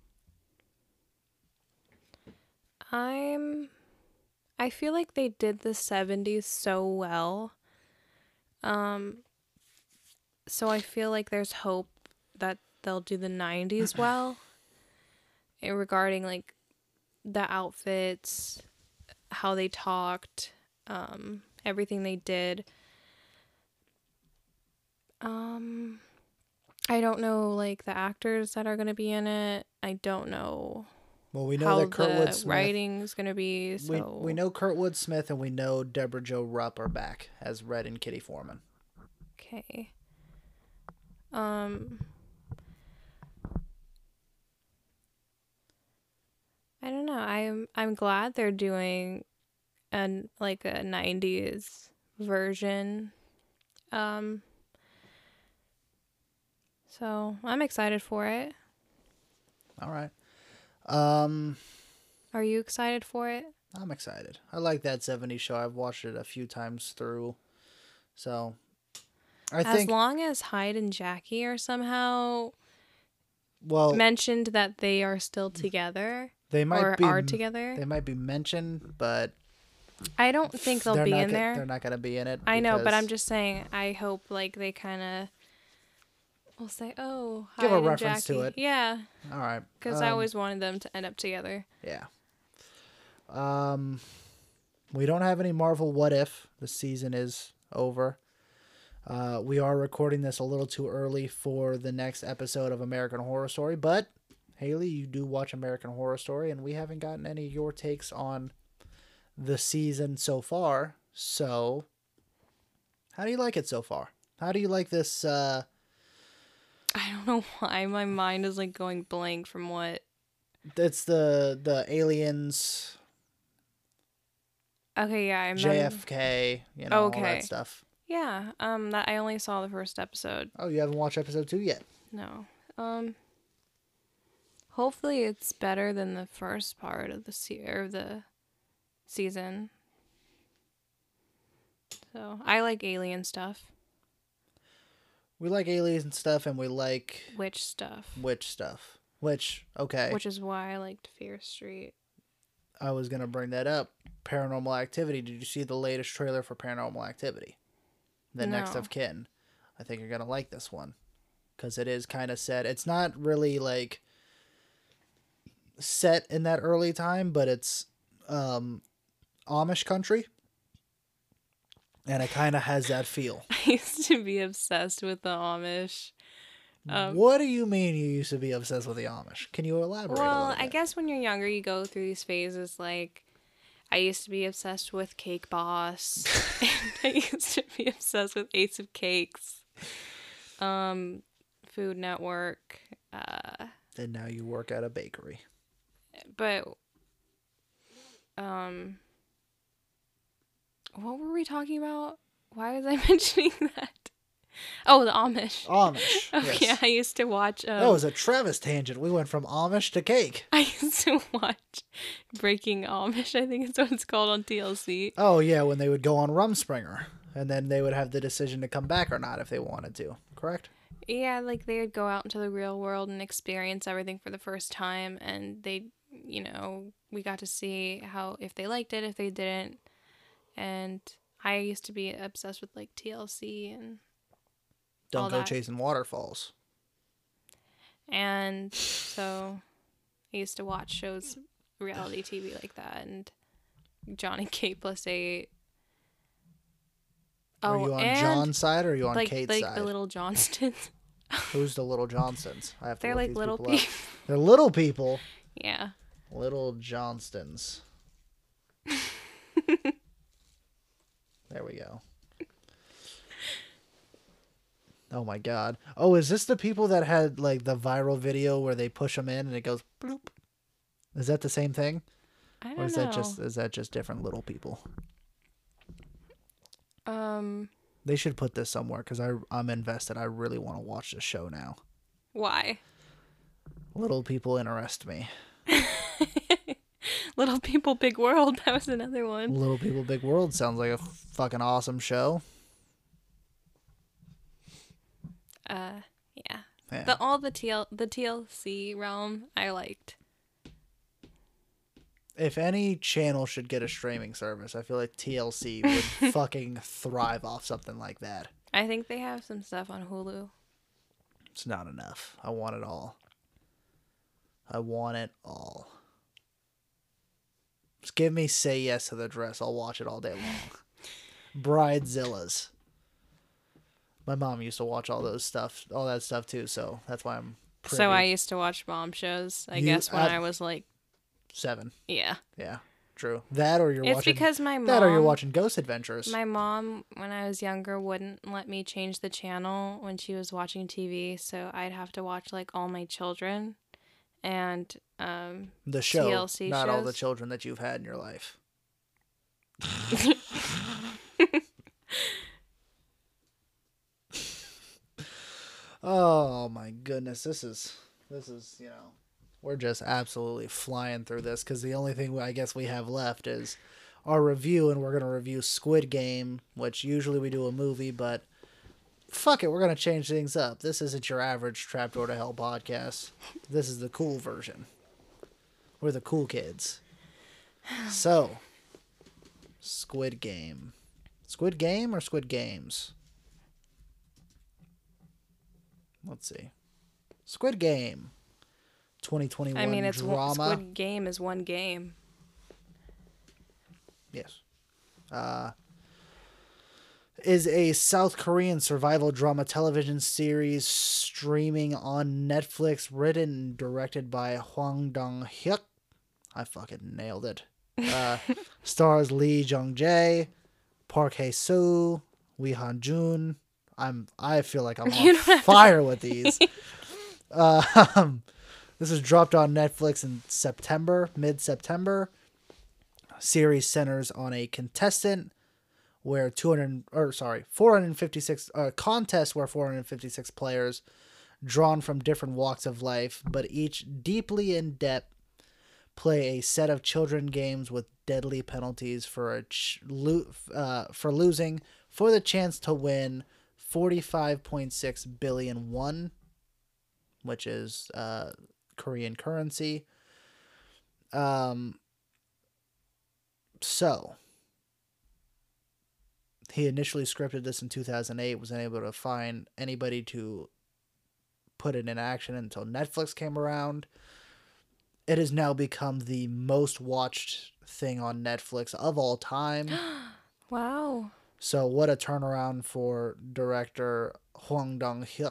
B: I'm I feel like they did the seventies so well. Um so I feel like there's hope that they'll do the nineties well. eh, regarding like the outfits, how they talked, um everything they did. Um I don't know like the actors that are going to be in it. I don't know
A: Well, we know
B: how
A: that Kurtwood
B: the
A: Smith.
B: writing's going to be.
A: We
B: So
A: we know Kurtwood Smith and we know Deborah Jo Rupp are back as Red and Kitty Foreman.
B: okay. Um I don't know. I'm I'm glad they're doing an like a nineties version. Um so I'm excited for it.
A: All right. Um,
B: Are you excited for it?
A: I'm excited. I like that seventies show. I've watched it a few times through. So, I
B: As
A: think
B: long as Hyde and Jackie are somehow
A: well,
B: mentioned that they are still together
A: they might
B: or
A: be
B: are together.
A: They might be mentioned, but
B: I don't think they'll
A: they're
B: be
A: not
B: in
A: go-
B: there.
A: They're not going to be in it.
B: I know, but
A: because-
B: I'm just saying I hope like they kind of will say, "Oh,
A: Give a
B: Hyde and
A: reference to
B: Jackie."
A: it.
B: Yeah,
A: All right.
B: because I
A: Um,
B: always wanted them to end up together.
A: Yeah. Um, we don't have any Marvel What If. The season is over. Uh, we are recording this a little too early for the next episode of American Horror Story, but Haley, you do watch American Horror Story, and we haven't gotten any of your takes on the season so far. So, how do you like it so far? How do you like this? Uh,
B: I don't know why my mind is like going blank from what.
A: it's the the aliens,
B: Okay, yeah, I remember.
A: J F K, you know, all
B: Okay.
A: that stuff.
B: Yeah, um, that I only saw the first episode.
A: Oh, you haven't watched episode two yet?
B: No, um. Hopefully, it's better than the first part of the se- or the season. So I like alien stuff,
A: We like aliens and stuff, and we like
B: witch stuff,
A: witch stuff. Which, okay,
B: which is why I liked Fear Street.
A: I was going to bring that up. Paranormal Activity. Did you see the latest trailer for Paranormal Activity? The Next
B: No.
A: of Kin. I think you're going to like this one. Because it is kind of set. It's not really, like, set in that early time, but it's um, Amish country. And it kind of has that feel.
B: I used to be obsessed with the Amish. Um,
A: what do you mean you used to be obsessed with the Amish? Can you elaborate a
B: Well,
A: little bit?
B: I guess when you're younger, you go through these phases. Like, I used to be obsessed with Cake Boss. And I used to be obsessed with Ace of Cakes, um, Food Network. Uh,
A: And now you work at a bakery.
B: but, um, what were we talking about? Why was I mentioning that? Oh, the Amish.
A: Amish.
B: Oh,
A: yes.
B: yeah, I used to watch. Um,
A: That was a Travis tangent. We went from Amish to cake.
B: I used to watch Breaking Amish. I think it's what it's called on T L C.
A: Oh, yeah, when they would go on Rumspringer. And then they would have the decision to come back or not if they wanted to. Correct?
B: Yeah, like they would go out into the real world and experience everything for the first time, and they, you know, we got to see how if they liked it, if they didn't, and I used to be obsessed with like T L C and
A: Don't
B: all
A: go
B: that.
A: chasing waterfalls.
B: And so I used to watch shows, reality T V like that, and Johnny K plus eight.
A: Are
B: Oh,
A: you on
B: and
A: John's side or are you on
B: like
A: Kate's
B: like
A: side?
B: the little Johnstons.
A: Who's the little Johnstons? I have to
B: They're
A: look
B: like
A: these
B: little
A: people up.
B: people.
A: They're little people.
B: Yeah.
A: Little Johnstons. There we go. Oh my god. Oh, is this the people that had like the viral video where they push them in and it goes bloop? Is that the same thing?
B: I don't
A: Or is
B: know.
A: that just is that just different little people?
B: um
A: They should put this somewhere because I I'm invested. I really want to watch this show now.
B: why?
A: Little people interest me.
B: Little People Big World. That was another one.
A: Little People Big World sounds like a fucking awesome show.
B: Uh yeah.
A: Yeah.
B: The all the T L the T L C realm I liked.
A: If any channel should get a streaming service, I feel like T L C would fucking thrive off something like that.
B: I think they have some stuff on Hulu.
A: It's not enough. I want it all. I want it all. Just give me Say Yes to the Dress. I'll watch it all day long. Bridezillas. My mom used to watch all those stuff, all that stuff too. So that's why I'm. Privy.
B: So I used to watch mom shows. I
A: You-
B: guess when
A: I-
B: I was like
A: Seven.
B: yeah.
A: Yeah. True. That or you're
B: It's
A: watching.
B: because my mom.
A: That or you're watching Ghost Adventures.
B: My mom, when I was younger, wouldn't let me change the channel when she was watching T V, so I'd have to watch like All My Children and um
A: the show,
B: T L C
A: not all the
B: shows.
A: children that you've had in your life. Oh my goodness, this is this is you know, we're just absolutely flying through this because the only thing I guess we have left is our review, and we're gonna review Squid Game, which usually we do a movie, but fuck it, we're gonna change things up. This isn't your average Trapdoor to Hell podcast. This is the cool version. We're the cool kids. So, Squid Game. Squid Game or Squid Games? Let's see. Squid Game. twenty twenty-one
B: I mean, it's one,
A: drama.
B: Squid Game is one game.
A: Yes. Uh, is a South Korean survival drama television series streaming on Netflix, written and directed by Hwang Dong-hyuk. I fucking nailed it. Uh, stars Lee Jung-jae, Park Hae-soo, Lee Han-jun. I'm. I feel like I'm
B: You
A: on
B: don't have to-
A: fire with these. Uh, um, this was dropped on Netflix in September, mid-September. Series centers on a contestant where two hundred or sorry, four hundred fifty-six uh, contest where four hundred fifty-six players drawn from different walks of life, but each deeply in depth play a set of children games with deadly penalties for a ch- lo- uh, for losing for the chance to win forty-five point six billion won, which is uh, Korean currency. Um. So, he initially scripted this in two thousand eight, wasn't able to find anybody to put it in action until Netflix came around. It has now become the most watched thing on Netflix of all time.
B: Wow.
A: So, what a turnaround for director Hwang Dong-hyuk.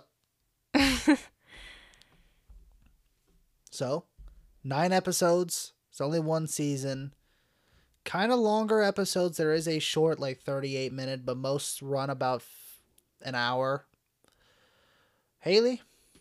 A: So, nine episodes. It's only one season. Kind of longer episodes. There is a short, like thirty-eight minute, but most run about f- an hour. Haley?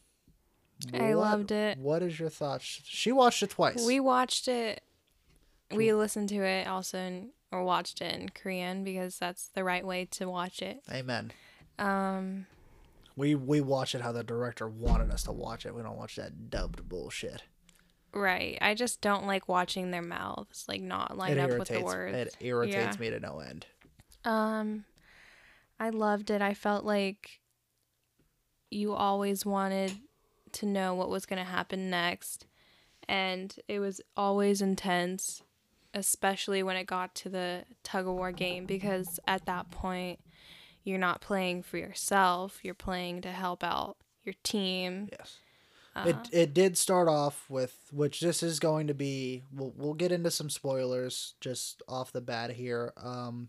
B: I
A: what-
B: loved it.
A: What is your thoughts? She watched it twice.
B: We watched it. We listened to it also, in, or watched it in Korean because that's the right way to watch it.
A: Amen.
B: Um,
A: We we watch it how the director wanted us to watch it. We don't watch that dubbed bullshit.
B: right. I just don't like watching their mouths like not line
A: it
B: up
A: irritates,
B: with the words.
A: It irritates
B: Yeah.
A: me to no end.
B: Um, I loved it. I felt like you always wanted to know what was going to happen next, and it was always intense, especially when it got to the tug of war game, because at that point you're not playing for yourself, you're playing to help out your team.
A: Yes.
B: Uh,
A: It it did start off with, which this is going to be, we'll, we'll get into some spoilers just off the bat here. Um,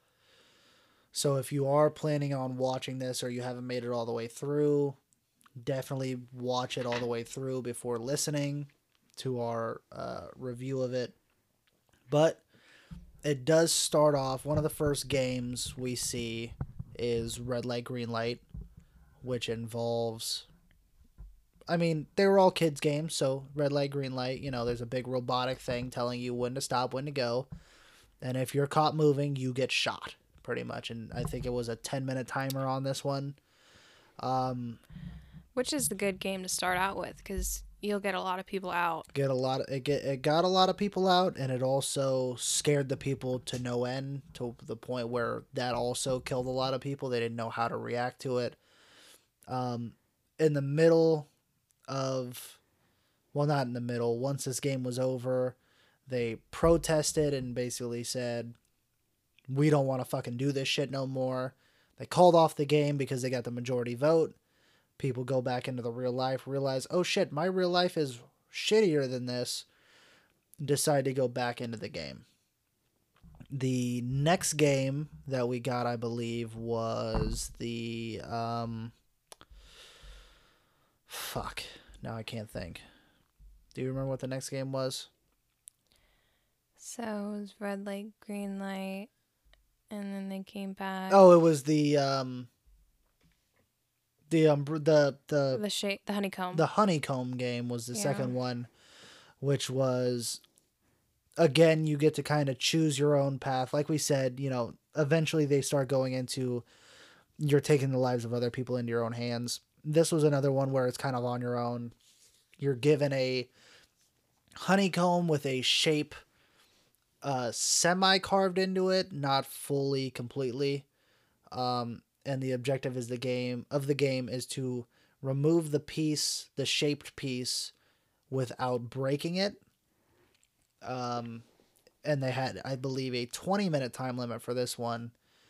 A: so if you are planning on watching this or you haven't made it all the way through, definitely watch it all the way through before listening to our uh, review of it. But it does start off, one of the first games we see is Red Light, Green Light, which involves... I mean, they were all kids' games, so red light, green light, you know, there's a big robotic thing telling you when to stop, when to go. And if you're caught moving, you get shot, pretty much. And I think it was a ten-minute timer on this one. Um,
B: which is the good game to start out with, because you'll get a lot of people out.
A: get a lot of, it, get, it got a lot of people out, and it also scared the people to no end, to the point where that also killed a lot of people. They didn't know how to react to it. Um, in the middle... of well not in the middle once this game was over, they protested and basically said, we don't want to fucking do this shit no more. They called off the game because they got the majority vote. People go back into the real life, realize, oh shit, my real life is shittier than this, decide to go back into the game. The next game that we got, I believe, was the um. Fuck. Now I can't think. Do you remember what the next game was?
B: So it was red light, green light, and then they came back.
A: Oh, it was the um. The um the the
B: The shape, the honeycomb.
A: the honeycomb game was the
B: Yeah.
A: second one, which was, again, you get to kind of choose your own path. Like we said, you know, eventually they start going into you're taking the lives of other people into your own hands. This was another one where it's kind of on your own. You're given a honeycomb with a shape uh, semi carved into it, not fully, completely. Um, and the objective is the game of the game is to remove the piece, the shaped piece, without breaking it. Um, and they had, I believe, a twenty minute time limit for this one.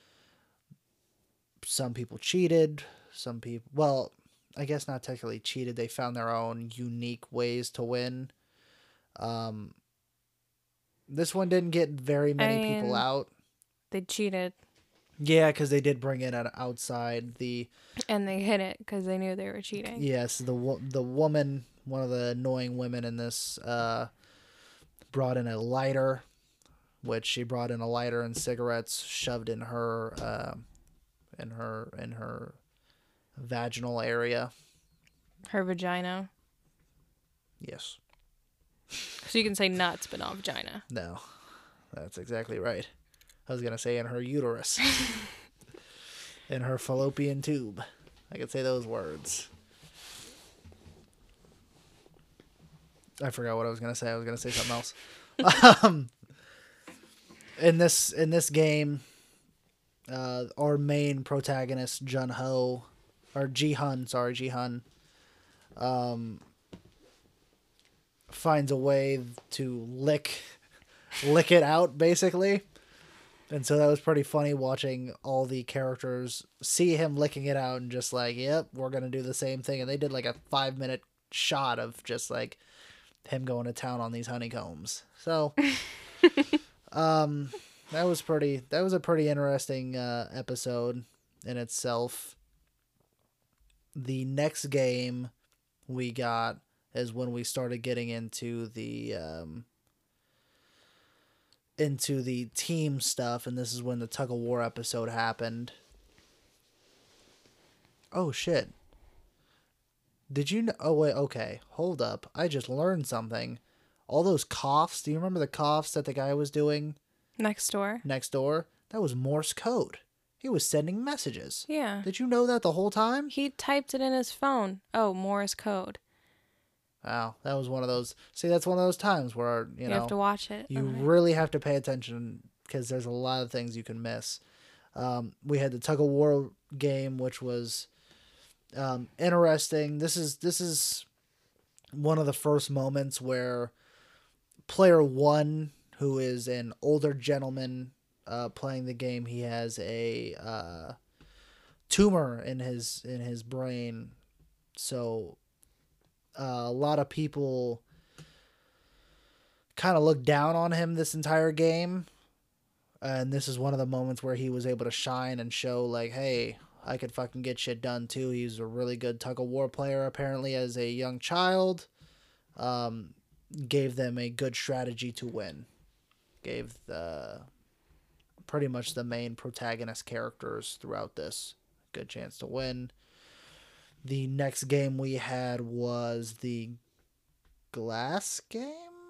A: Some people cheated. Some people, well, I guess not technically cheated. They found their own unique ways to win. Um, this one didn't get very many
B: I mean,
A: people out.
B: They cheated.
A: Yeah, because they did bring in an outside the.
B: And they hid it because they knew they were cheating.
A: Yes, the wo- the woman, one of the annoying women in this, uh, brought in a lighter, which she brought in a lighter and cigarettes shoved in her, uh, in her in her vaginal area.
B: Her vagina.
A: Yes.
B: So you can say nuts, but not vagina.
A: No, that's exactly right. I was gonna say in her uterus, in her fallopian tube. I could say those words. I forgot what I was gonna say. I was gonna say something else. um, in this in this game, uh, our main protagonist Jun Ho, or Ji Hun, sorry Ji Hun, um, finds a way to lick, lick it out basically. And so that was pretty funny watching all the characters see him licking it out and just like, yep, we're going to do the same thing. And they did like a five minute shot of just like him going to town on these honeycombs. So, um, that was pretty, that was a pretty interesting, uh, episode in itself. The next game we got is when we started getting into the, um, into the team stuff, and this is when the tug of war episode happened. Oh shit. Did you know? Oh wait, okay. Hold up. I just learned something. All those coughs, do you remember the coughs that the guy was doing
B: Next door.
A: next door? That was Morse code. He was sending messages.
B: Yeah.
A: Did you know that the whole time?
B: He typed it in his phone. Oh, Morse code.
A: Wow, that was one of those. See, that's one of those times where, you,
B: You,
A: know,
B: have to watch it.
A: you
B: Okay.
A: really have to pay attention because there's a lot of things you can miss. Um, we had the tug of war game, which was um, interesting. This is this is one of the first moments where player one, who is an older gentleman uh, playing the game, he has a uh, tumor in his in his brain, so. Uh, a lot of people kind of look down on him this entire game. And this is one of the moments where he was able to shine and show, like, hey, I could fucking get shit done too. He's a really good tug of war player, apparently, as a young child. Um, gave them a good strategy to win. Gave the pretty much the main protagonist characters throughout this a good chance to win. The next game we had was the glass game?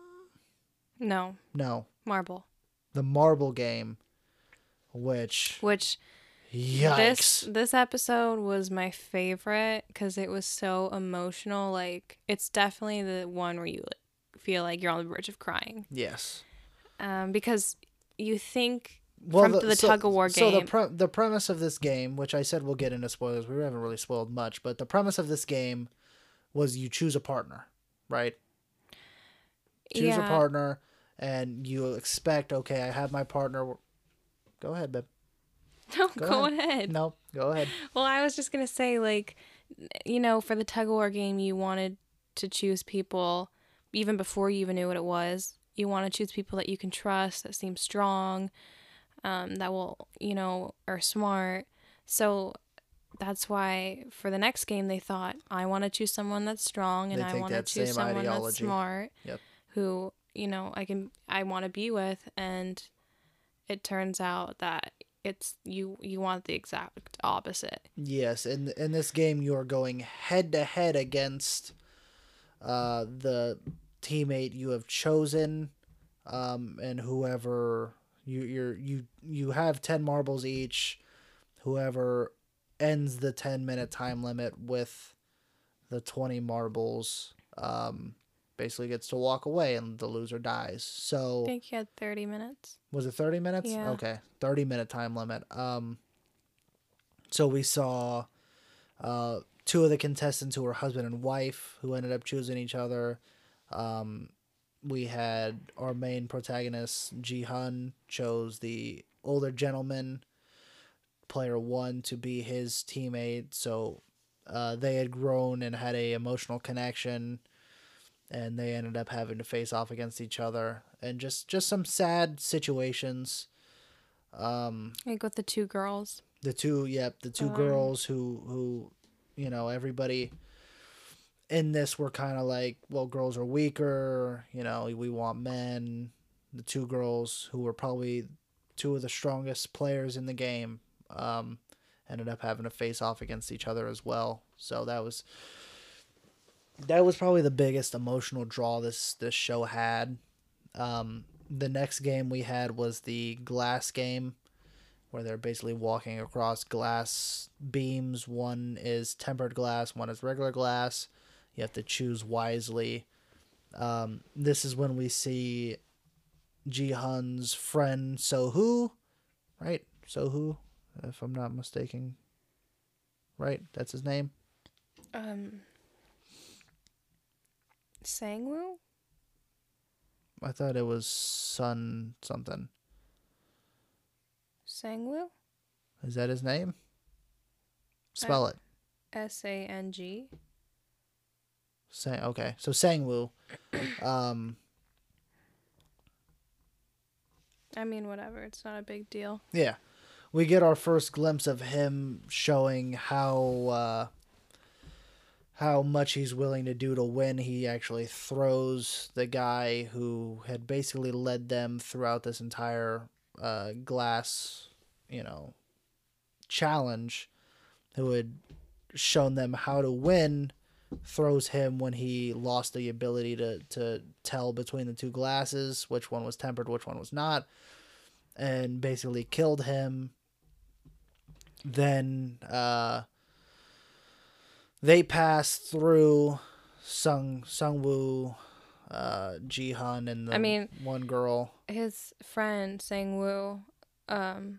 B: No.
A: No,
B: Marble.
A: the marble game, which,
B: Which
A: yikes.
B: this this episode was my favorite because it was so emotional. Like, it's definitely the one where you like, feel like you're on the verge of crying.
A: Yes.
B: Um, because you think
A: Well,
B: from the,
A: so-
B: tug of war
A: So
B: game.
A: the pre- the premise of this game, which I said we'll get into spoilers, we haven't really spoiled much, but the premise of this game was you choose a partner, right? Choose a
B: Yeah.
A: partner, and you expect, okay, I have my partner. Go ahead, babe.
B: No,
A: Go
B: go,
A: ahead.
B: ahead.
A: No, go ahead.
B: Well, I was just gonna say, like, you know, for the tug of war game, you wanted to choose people even before you even knew what it was. You want to choose people that you can trust, that seem strong. um, that will, you know, are smart. So that's why for the next game they thought, I want to choose someone that's strong and
A: They
B: I
A: take
B: want to
A: that
B: choose
A: same
B: someone that's
A: ideology.
B: smart,
A: Yep.
B: who, you know, I can I want to be with. And it turns out that it's you you want the exact opposite.
A: Yes, in in this game you are going head to head against uh, the teammate you have chosen, um, and whoever you you're, you you have ten marbles each. Whoever ends the ten minute time limit with the twenty marbles, um, basically gets to walk away, and the loser dies. So
B: I think he had thirty minutes.
A: was it thirty minutes?
B: Yeah.
A: Okay, thirty minute time limit. Um, so we saw uh, two of the contestants who were husband and wife who ended up choosing each other. Um, we had our main protagonist, Ji-hun, chose the older gentleman, player one, to be his teammate. So uh, they had grown and had a emotional connection, and they ended up having to face off against each other. And just, just some sad situations. Um,
B: Like with the two girls.
A: the two, yep, the two
B: Um,
A: girls who, who, you know, everybody in this were kind of like, well, girls are weaker, you know, we want men. The two girls who were probably two of the strongest players in the game, um, ended up having to face off against each other as well. So that was that was probably the biggest emotional draw this this show had. Um, the next game we had was the glass game, where they're basically walking across glass beams. One is tempered glass, one is regular glass. You have to choose wisely. Um, this is when we see Ji-hun's friend Sohoo, right? Sohoo, if I'm not mistaken. Right? That's his name?
B: Um, Sangwoo?
A: I thought it was Sun something.
B: Sangwoo?
A: Is that his name? Spell it.
B: S A N G.
A: Sang, okay, so Sangwoo. Um,
B: I mean, whatever. It's not a big deal.
A: yeah. We get our first glimpse of him showing how uh, how much he's willing to do to win. He actually throws the guy who had basically led them throughout this entire uh, glass, you know, challenge, who had shown them how to win, throws him when he lost the ability to, to tell between the two glasses, which one was tempered, which one was not, and basically killed him. Then uh, they pass through Sung Sungwoo, uh, Ji-hun, and the
B: I mean,
A: one girl.
B: His friend Sangwoo, um,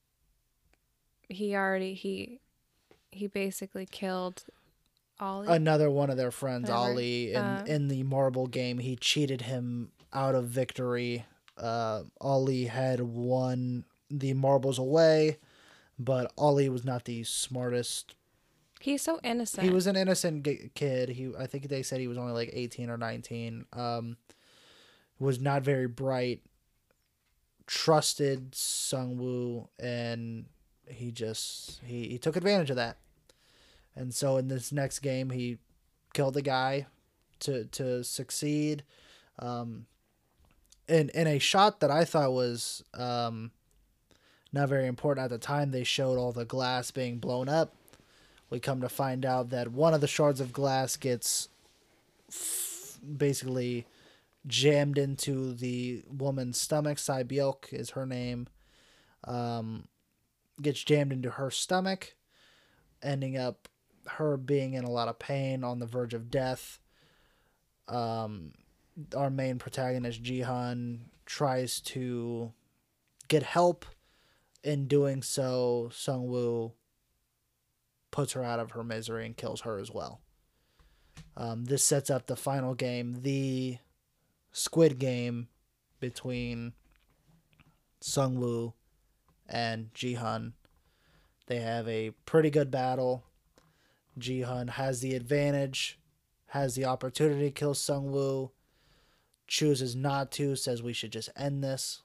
B: he already he he basically killed Ollie.
A: Another one of their friends,
B: Whatever.
A: Ollie, in,
B: Uh,
A: in the marble game, he cheated him out of victory. Uh, Ollie had won the marbles away, but Ollie was not the smartest.
B: He's so innocent.
A: He was an innocent g- kid. He, I think they said he was only like eighteen or nineteen. Um, was not very bright. Trusted Sungwoo, and he just he, he took advantage of that. And so in this next game, he killed the guy to to succeed. Um, in in a shot that I thought was um, not very important at the time, they showed all the glass being blown up. We come to find out that one of the shards of glass gets f- basically jammed into the woman's stomach. Sai Byok is her name. Um, gets jammed into her stomach, ending up her being in a lot of pain, on the verge of death. Um, our main protagonist, Ji-hun, tries to get help. In doing so, Sungwoo puts her out of her misery and kills her as well. Um, this sets up the final game, the Squid Game between Sungwoo and Ji-hun. They have a pretty good battle. Ji-hun has the advantage, has the opportunity to kill Sungwoo, chooses not to, says we should just end this.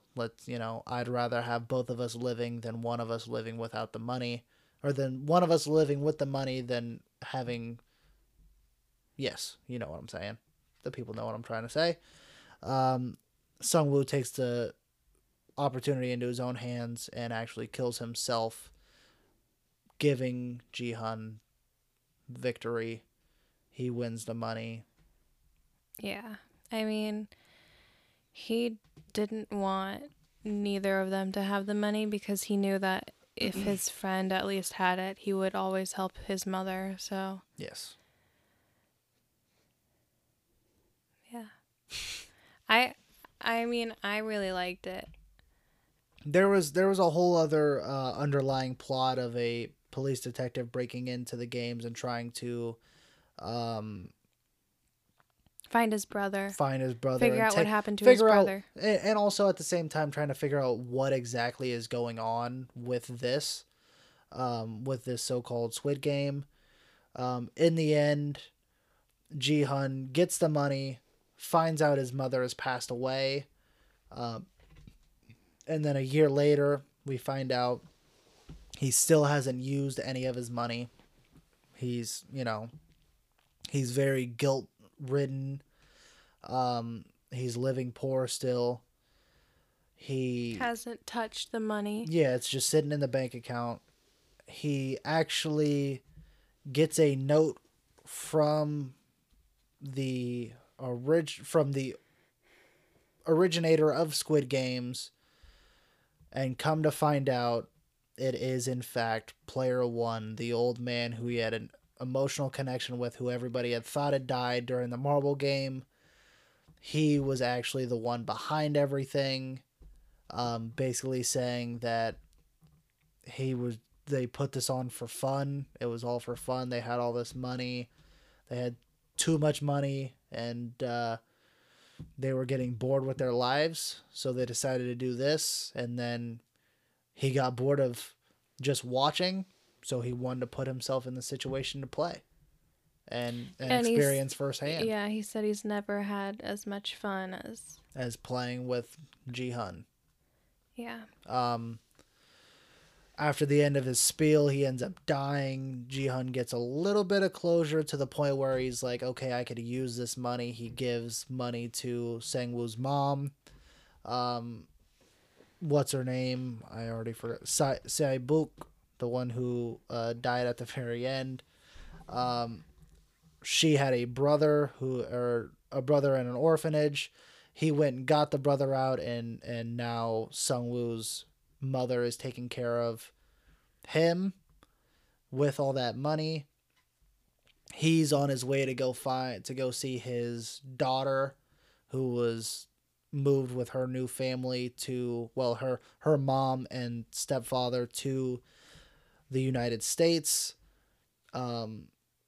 A: let's, you know, I'd rather have both of us living than one of us living without the money, or than one of us living with the money than having, yes, you know what I'm saying. The people know what I'm trying to say. Um, Sung-woo takes the opportunity into his own hands and actually kills himself, giving Ji-hun victory. He wins the money.
B: Yeah. I mean, he didn't want neither of them to have the money because he knew that if his friend at least had it, he would always help his mother. So,
A: yes.
B: Yeah. I I mean, I really liked it.
A: There was there was a whole other uh, underlying plot of a police detective breaking into the games and trying to um,
B: find his brother.
A: Find his brother.
B: Figure
A: and
B: out
A: ta-
B: what happened to his brother.
A: Out, and also at the same time trying to figure out what exactly is going on with this, um, with this so-called Squid Game. Um, in the end, Ji-hun gets the money, finds out his mother has passed away. Um, and then a year later, we find out he still hasn't used any of his money. He's, you know, he's very guilt-ridden. Um, he's living poor still. He
B: hasn't touched the money.
A: Yeah, it's just sitting in the bank account. He actually gets a note from the orig- from the originator of Squid Games, and come to find out it is in fact player one, the old man who he had an emotional connection with, who everybody had thought had died during the marble game. He was actually the one behind everything, um, basically saying that he was. They put this on for fun. It was all for fun. They had all this money. They had too much money, and uh, they were getting bored with their lives, so they decided to do this. And then he got bored of just watching, so he wanted to put himself in the situation to play and, and, and experience firsthand.
B: Yeah, he said he's never had as much fun as
A: as playing with Ji-hun.
B: Yeah.
A: Um. After the end of his spiel, he ends up dying. Ji-hun gets a little bit of closure to the point where he's like, okay, I could use this money. He gives money to Sang-woo's mom. Um, what's her name? I already forgot. Sa- Sae-book, the one who uh, died at the very end. Um, she had a brother who, or a brother in an orphanage. He went and got the brother out, and, and now Sang-woo's mother is taking care of him with all that money. He's on his way to go find to go see his daughter, who was moved with her new family to, well, her her mom and stepfather to the United States. Um,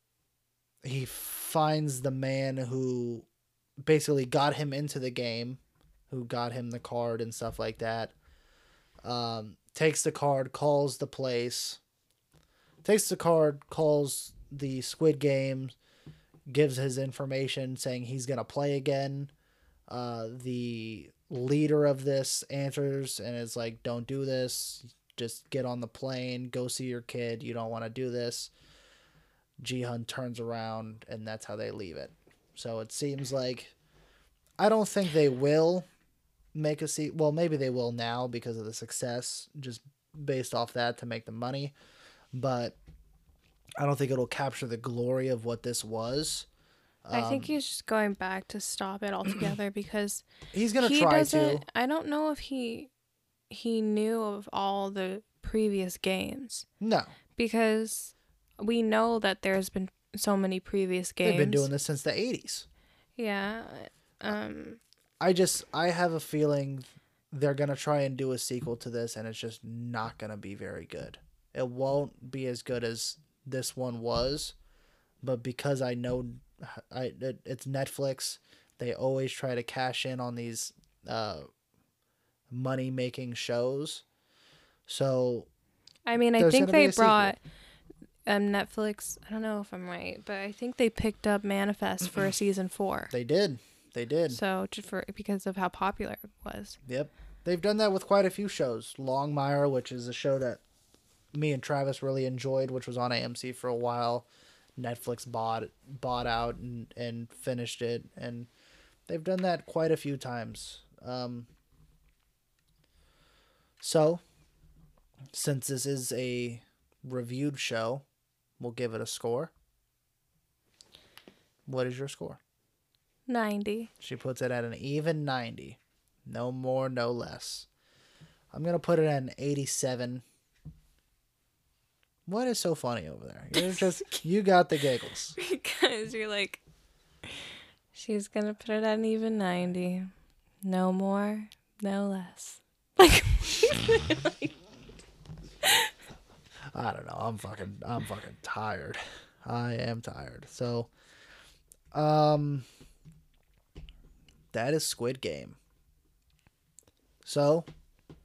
A: he finds the man who basically got him into the game, who got him the card and stuff like that. Um, takes the card, calls the place, takes the card, calls the Squid Game, gives his information saying he's going to play again. Uh, the leader of this answers and is like, don't do this. Just get on the plane, go see your kid. You don't want to do this. Ji-hun turns around, and that's how they leave it. So it seems like, I don't think they will make a sequel. Well, maybe they will now because of the success, just based off that to make the money. But I don't think it'll capture the glory of what this was.
B: Um, I think he's just going back to stop it altogether because
A: he's gonna he try to.
B: I don't know if he he knew of all the previous games.
A: No,
B: because we know that there's been so many previous games.
A: They've been doing this since the eighties.
B: Yeah. Um.
A: I just, I have a feeling they're going to try and do a sequel to this, and it's just not going to be very good. It won't be as good as this one was, but because I know I it, it's Netflix, they always try to cash in on these uh, money-making shows. So,
B: I mean, I think they brought um, Netflix, I don't know if I'm right, but I think they picked up Manifest for season four.
A: They did. They did.
B: So just for because of how popular it was.
A: Yep. they've done that with quite a few shows. Longmire, which is a show that me and Travis really enjoyed, which was on A M C for a while. Netflix bought bought out and, and finished it, and they've done that quite a few times. Um, so, since this is a reviewed show, we'll give it a score. What is your score?
B: ninety.
A: She puts it at an even ninety. No more, no less. I'm going to put it at an eighty-seven. What is so funny over there? You're just, you got the giggles.
B: Because you're like, she's going to put it at an even ninety. No more, no less. Like,
A: I don't know. I'm fucking, I'm fucking tired. I am tired. So, um, that is Squid Game. So,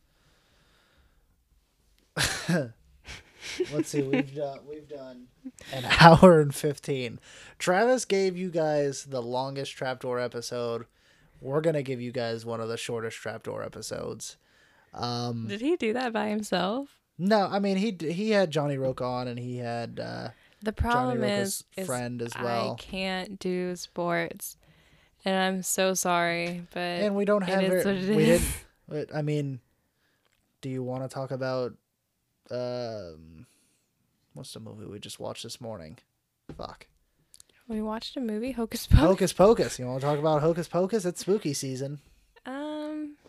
A: let's see. We've done we've done an hour and fifteen. Travis gave you guys the longest Trapdoor episode. We're gonna give you guys one of the shortest Trapdoor episodes. Um,
B: did he do that by himself?
A: No, I mean he he had Johnny Roque on, and he had uh,
B: The problem
A: Johnny
B: is,
A: Roque's
B: is
A: friend as well.
B: I can't do sports, and I'm so sorry, but
A: And we don't have
B: it is
A: ver-
B: what it
A: we
B: is.
A: didn't. But, I mean, do you want to talk about um, what's the movie we just watched this morning? Fuck.
B: We watched a movie, Hocus Pocus.
A: Hocus Pocus. You want to talk about Hocus Pocus? It's spooky season.
B: Um,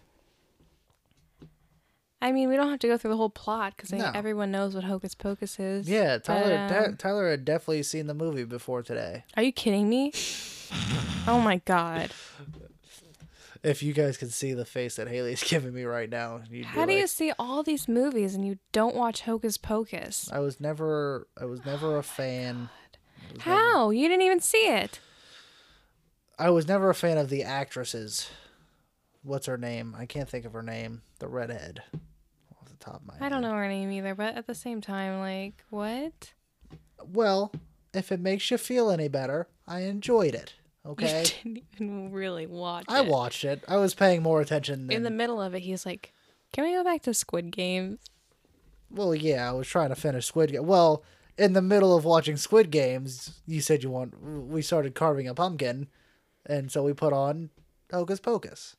B: I mean, we don't have to go through the whole plot because
A: No.
B: everyone knows what Hocus Pocus is.
A: Yeah, Tyler.
B: But, um,
A: Ta- Tyler had definitely seen the movie before today.
B: Are you kidding me? Oh my god!
A: If you guys could see the face that Haley's giving me right now, you'd
B: How
A: be
B: do you
A: like,
B: see all these movies and you don't watch Hocus Pocus?
A: I was never. I was never a fan. I was never-
B: How? You didn't even see it.
A: I was never a fan of the actresses. What's her name? I can't think of her name. The redhead. Off the top of my head.
B: I don't know her name either, but at the same time, like, what?
A: Well, if it makes you feel any better, I enjoyed it. Okay.
B: You didn't even really watch
A: I
B: it.
A: watched it. I was paying more attention than.
B: In the middle of it, he's like, "Can we go back to Squid Games?"
A: Well, yeah, I was trying to finish Squid Game. Well, in the middle of watching Squid Games, you said you want. We started carving a pumpkin, and so we put on Hocus Pocus.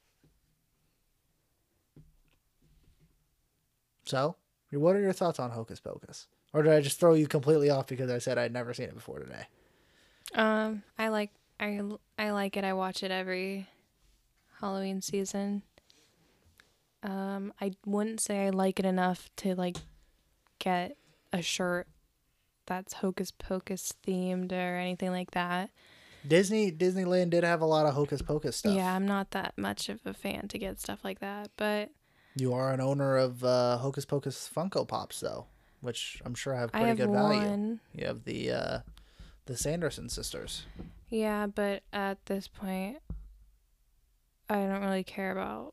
A: So, what are your thoughts on Hocus Pocus? Or did I just throw you completely off because I said I'd never seen it before today?
B: Um, I like I I like it. I watch it every Halloween season. Um, I wouldn't say I like it enough to like get a shirt that's Hocus Pocus themed or anything like that.
A: Disney Disneyland did have a lot of Hocus Pocus stuff.
B: Yeah, I'm not that much of a fan to get stuff like that, but
A: You are an owner of uh, Hocus Pocus Funko Pops, though, which I'm sure have
B: I
A: pretty
B: have
A: good value.
B: one.
A: You have the uh, the Sanderson sisters.
B: Yeah, but at this point, I don't really care about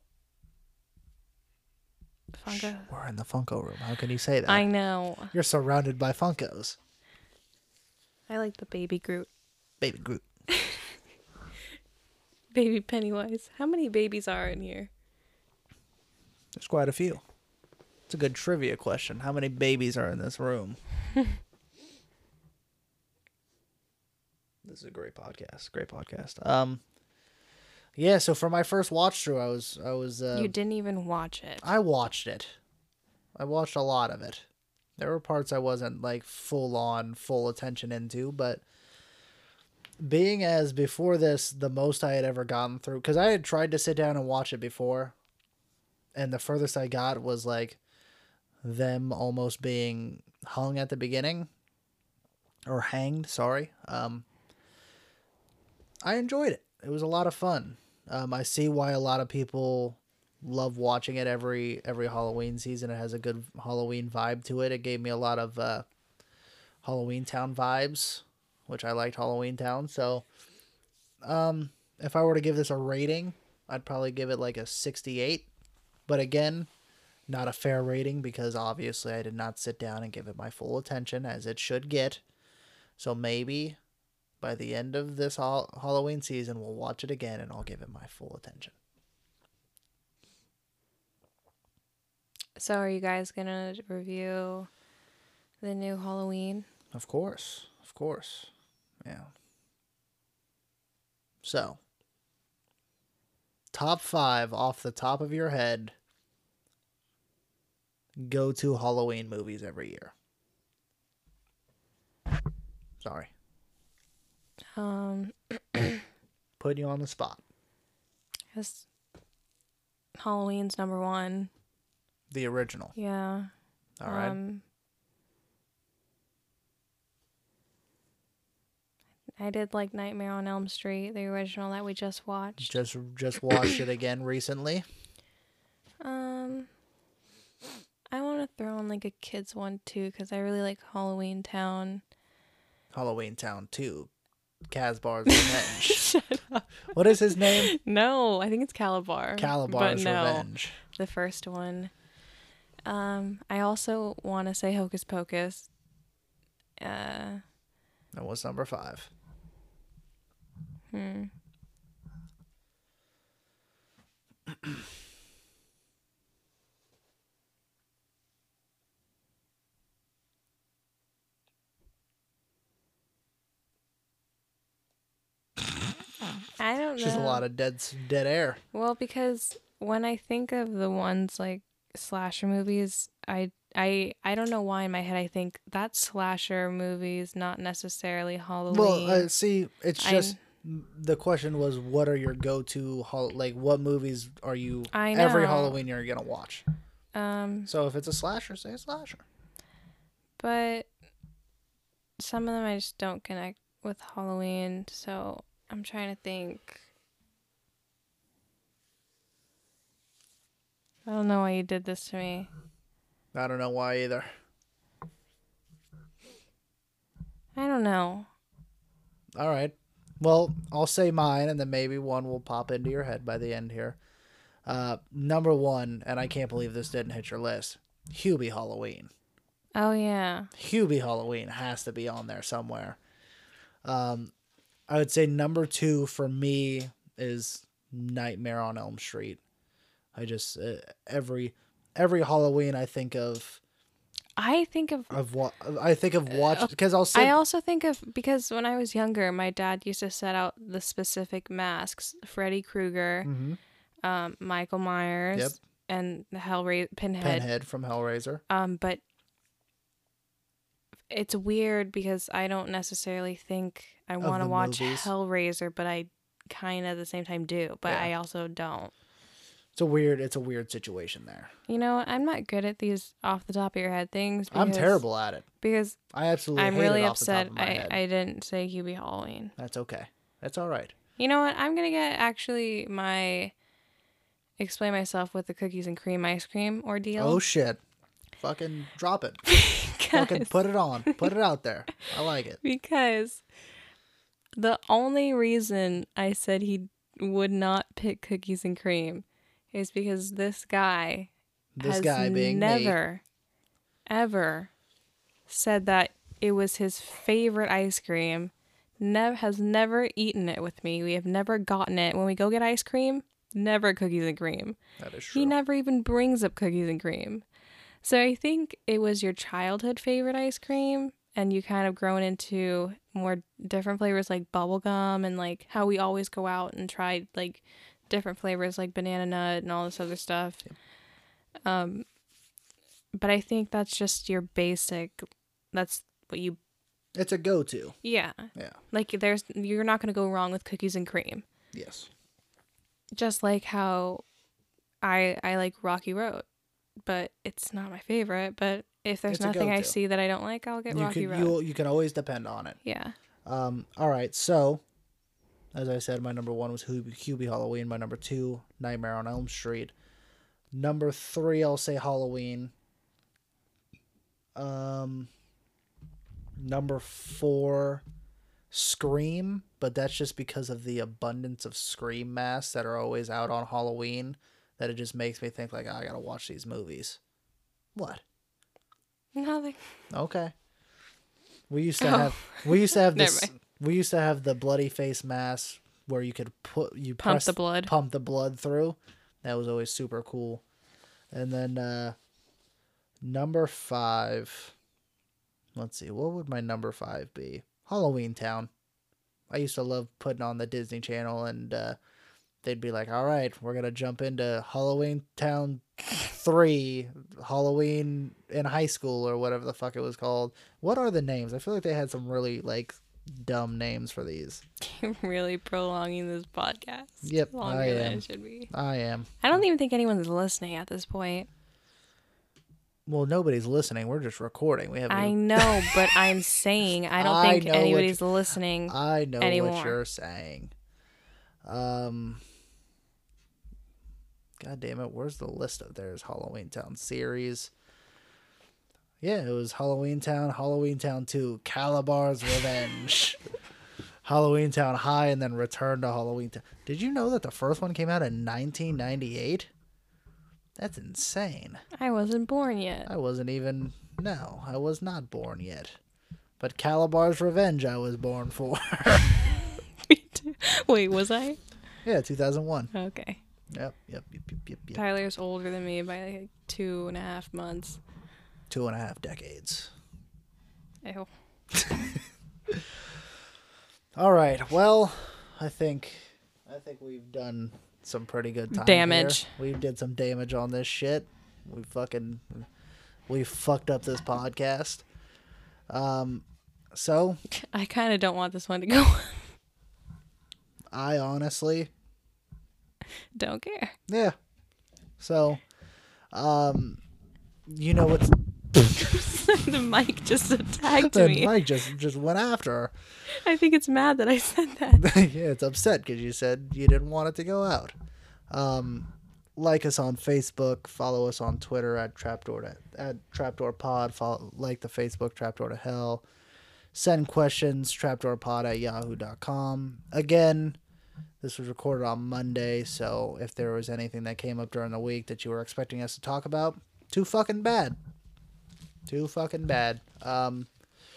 B: Funko.
A: We're in the Funko room. How can you say that?
B: I know.
A: You're surrounded by Funkos.
B: I like the baby Groot.
A: Baby Groot.
B: Baby Pennywise. How many babies are in here?
A: There's quite a few. It's a good trivia question. How many babies are in this room? This is a great podcast. Great podcast. Um, yeah. So for my first watch through, I was I was uh,
B: You didn't even watch it.
A: I watched it. I watched a lot of it. There were parts I wasn't like full on, full attention into, but being as before this, the most I had ever gotten through, because I had tried to sit down and watch it before, and the furthest I got was like them almost being hung at the beginning, or hanged, sorry. Um, I enjoyed it. It was a lot of fun. Um, I see why a lot of people love watching it every every Halloween season. It has a good Halloween vibe to it. It gave me a lot of uh, Halloween Town vibes, which I liked Halloween Town. So, um, if I were to give this a rating, I'd probably give it like a sixty-eight. But again, not a fair rating because obviously I did not sit down and give it my full attention as it should get. So maybe by the end of this ha- Halloween season, we'll watch it again and I'll give it my full attention.
B: So are you guys gonna review the new Halloween?
A: Of course. Of course. Yeah. So, top five off the top of your head go to Halloween movies every year. Sorry.
B: Um,
A: Putting you on the spot.
B: Because Halloween's number one.
A: The original.
B: Yeah.
A: All right.
B: Um, I did like Nightmare on Elm Street, the original that we just watched.
A: Just just watched it again recently.
B: Um, I want to throw in like a kids one too because I really like Halloween Town.
A: Halloween Town two. Casbar's Revenge.
B: Shut up.
A: What is his name?
B: No, I think it's Calabar.
A: Calabar's
B: but no,
A: Revenge.
B: The first one. Um, I also want to say Hocus Pocus. Uh,
A: That was number five.
B: hmm. I don't know.
A: Just a lot of dead dead air.
B: Well, because when I think of the ones like slasher movies, I I I don't know why in my head I think that slasher movies, not necessarily Halloween.
A: Well, uh, see, it's
B: I'm-
A: just the question was, what are your go-to hol- like? What movies are you
B: I
A: every
B: know.
A: Halloween you're gonna watch?
B: um,
A: So if it's a slasher, say a slasher.
B: but some of them I just don't connect with Halloween, so I'm trying to think. I don't know why you did this to me.
A: I don't know why either.
B: I don't know.
A: All right. Well, I'll say mine, and then maybe one will pop into your head by the end here. Uh, number one, and I can't believe this didn't hit your list. Hubie Halloween.
B: Oh yeah.
A: Hubie Halloween has to be on there somewhere. Um, I would say number two for me is Nightmare on Elm Street. I just uh, every every Halloween I think of
B: I think of
A: of what I think of watch because I'll say
B: I also think of because when I was younger, my dad used to set out the specific masks: Freddy Krueger,
A: Mhm.
B: um, Michael Myers,
A: Yep.
B: and the Hellraiser Pinhead.
A: Pinhead from Hellraiser.
B: Um, but it's weird because I don't necessarily think I want to
A: the
B: watch
A: movies.
B: Hellraiser, but I kind of at the same time do. But
A: Yeah.
B: I also don't.
A: It's a weird it's a weird situation there.
B: You know, I'm not good at these off the top of your head things.
A: I'm
B: because-
A: terrible at it.
B: because
A: I absolutely
B: I'm
A: hate
B: really
A: it off the top
B: upset
A: of my
B: I,
A: head.
B: I didn't say Hubie Halloween.
A: That's okay. That's all right.
B: You know what? I'm gonna get actually my explain myself with the cookies and cream ice cream ordeal.
A: Oh shit. Fucking drop it. Fucking
B: because,
A: put it on. Put it out there. I like it.
B: because the only reason I said he would not pick cookies and cream is because this guy
A: This
B: has
A: guy being me.
B: never, ever said that it was his favorite ice cream. Never has never eaten it with me. We have never gotten it. When we go get ice cream, never cookies and cream.
A: That is true.
B: He never even brings up cookies and cream. So I think it was your childhood favorite ice cream, and you kind of grown into more different flavors like bubblegum and like how we always go out and try like different flavors like banana nut and all this other stuff.
A: Yep.
B: Um, but I think that's just your basic. That's what you.
A: It's a go-to.
B: Yeah.
A: Yeah.
B: Like there's you're not gonna go wrong with cookies and cream.
A: Yes.
B: Just like how I I like Rocky Road, but it's not my favorite. But if there's
A: It's a
B: nothing I
A: go-to.
B: see that I don't like, I'll get
A: You
B: Rocky
A: can
B: Road.
A: you you can always depend on it.
B: Yeah.
A: Um. All right. So, as I said, my number one was Hubie, Hubie Halloween. My number two, Nightmare on Elm Street. Number three, I'll say Halloween. Um. Number four, Scream, but that's just because of the abundance of Scream masks that are always out on Halloween. That it just makes me think like, oh, I gotta watch these movies. What?
B: Nothing.
A: Okay. We used to
B: Oh.
A: have we used to have
B: Never
A: this we used to have the bloody face mask where you could put you
B: Pump
A: press
B: the blood.
A: pump the blood through. That was always super cool. And then uh Number five. Let's see. What would my number five be? Halloween Town. I used to love putting on the Disney Channel, and uh, they'd be like, all right, we're going to jump into Halloween Town three, Halloween in high school, or whatever the fuck it was called. What are the names? I feel like they had some really, like, dumb names for these.
B: You're really prolonging this podcast.
A: Yep,
B: longer
A: I
B: than
A: am.
B: it should be.
A: I am.
B: I don't even think anyone's listening at this point.
A: Well, nobody's listening. We're just recording. We have.
B: I know, but I'm saying I don't
A: I
B: think
A: know what
B: anybody's
A: you-
B: listening.
A: I know
B: anymore.
A: what you're saying. Um. God damn it! Where's the list of there's Halloween Town series? Yeah, it was Halloween Town, Halloween Town two, Calabar's Revenge, Halloween Town High, and then Return to Halloween Town. Did you know that the first one came out in nineteen ninety-eight? That's insane.
B: I wasn't born yet.
A: I wasn't even... No, I was not born yet. But Calabar's Revenge I was born for.
B: Me too. Wait, was I?
A: Yeah, two thousand one.
B: Okay.
A: Yep, yep, yep, yep, yep, yep.
B: Tyler's older than me by like two and a half months.
A: Two and a half decades.
B: Ew.
A: All right. Well, I think I think we've done some pretty good time
B: Damage.
A: here. We did some damage on this shit. We fucking we fucked up this podcast. Um, so
B: I kind of don't want this one to go.
A: I honestly,
B: Don't care.
A: yeah. So, um, you know what's
B: The mic just attacked
A: the
B: me.
A: mic just just went after her.
B: I think it's mad that I said that.
A: Yeah, it's upset because you said you didn't want it to go out. Um, like us on Facebook, follow us on Twitter at Trapdoor to, at Trapdoor Pod. Follow, like the Facebook Trapdoor to Hell. Send questions trapdoorpod at yahoo dot com. Again, this was recorded on Monday, so if there was anything that came up during the week that you were expecting us to talk about, too fucking bad. Too fucking bad. Um,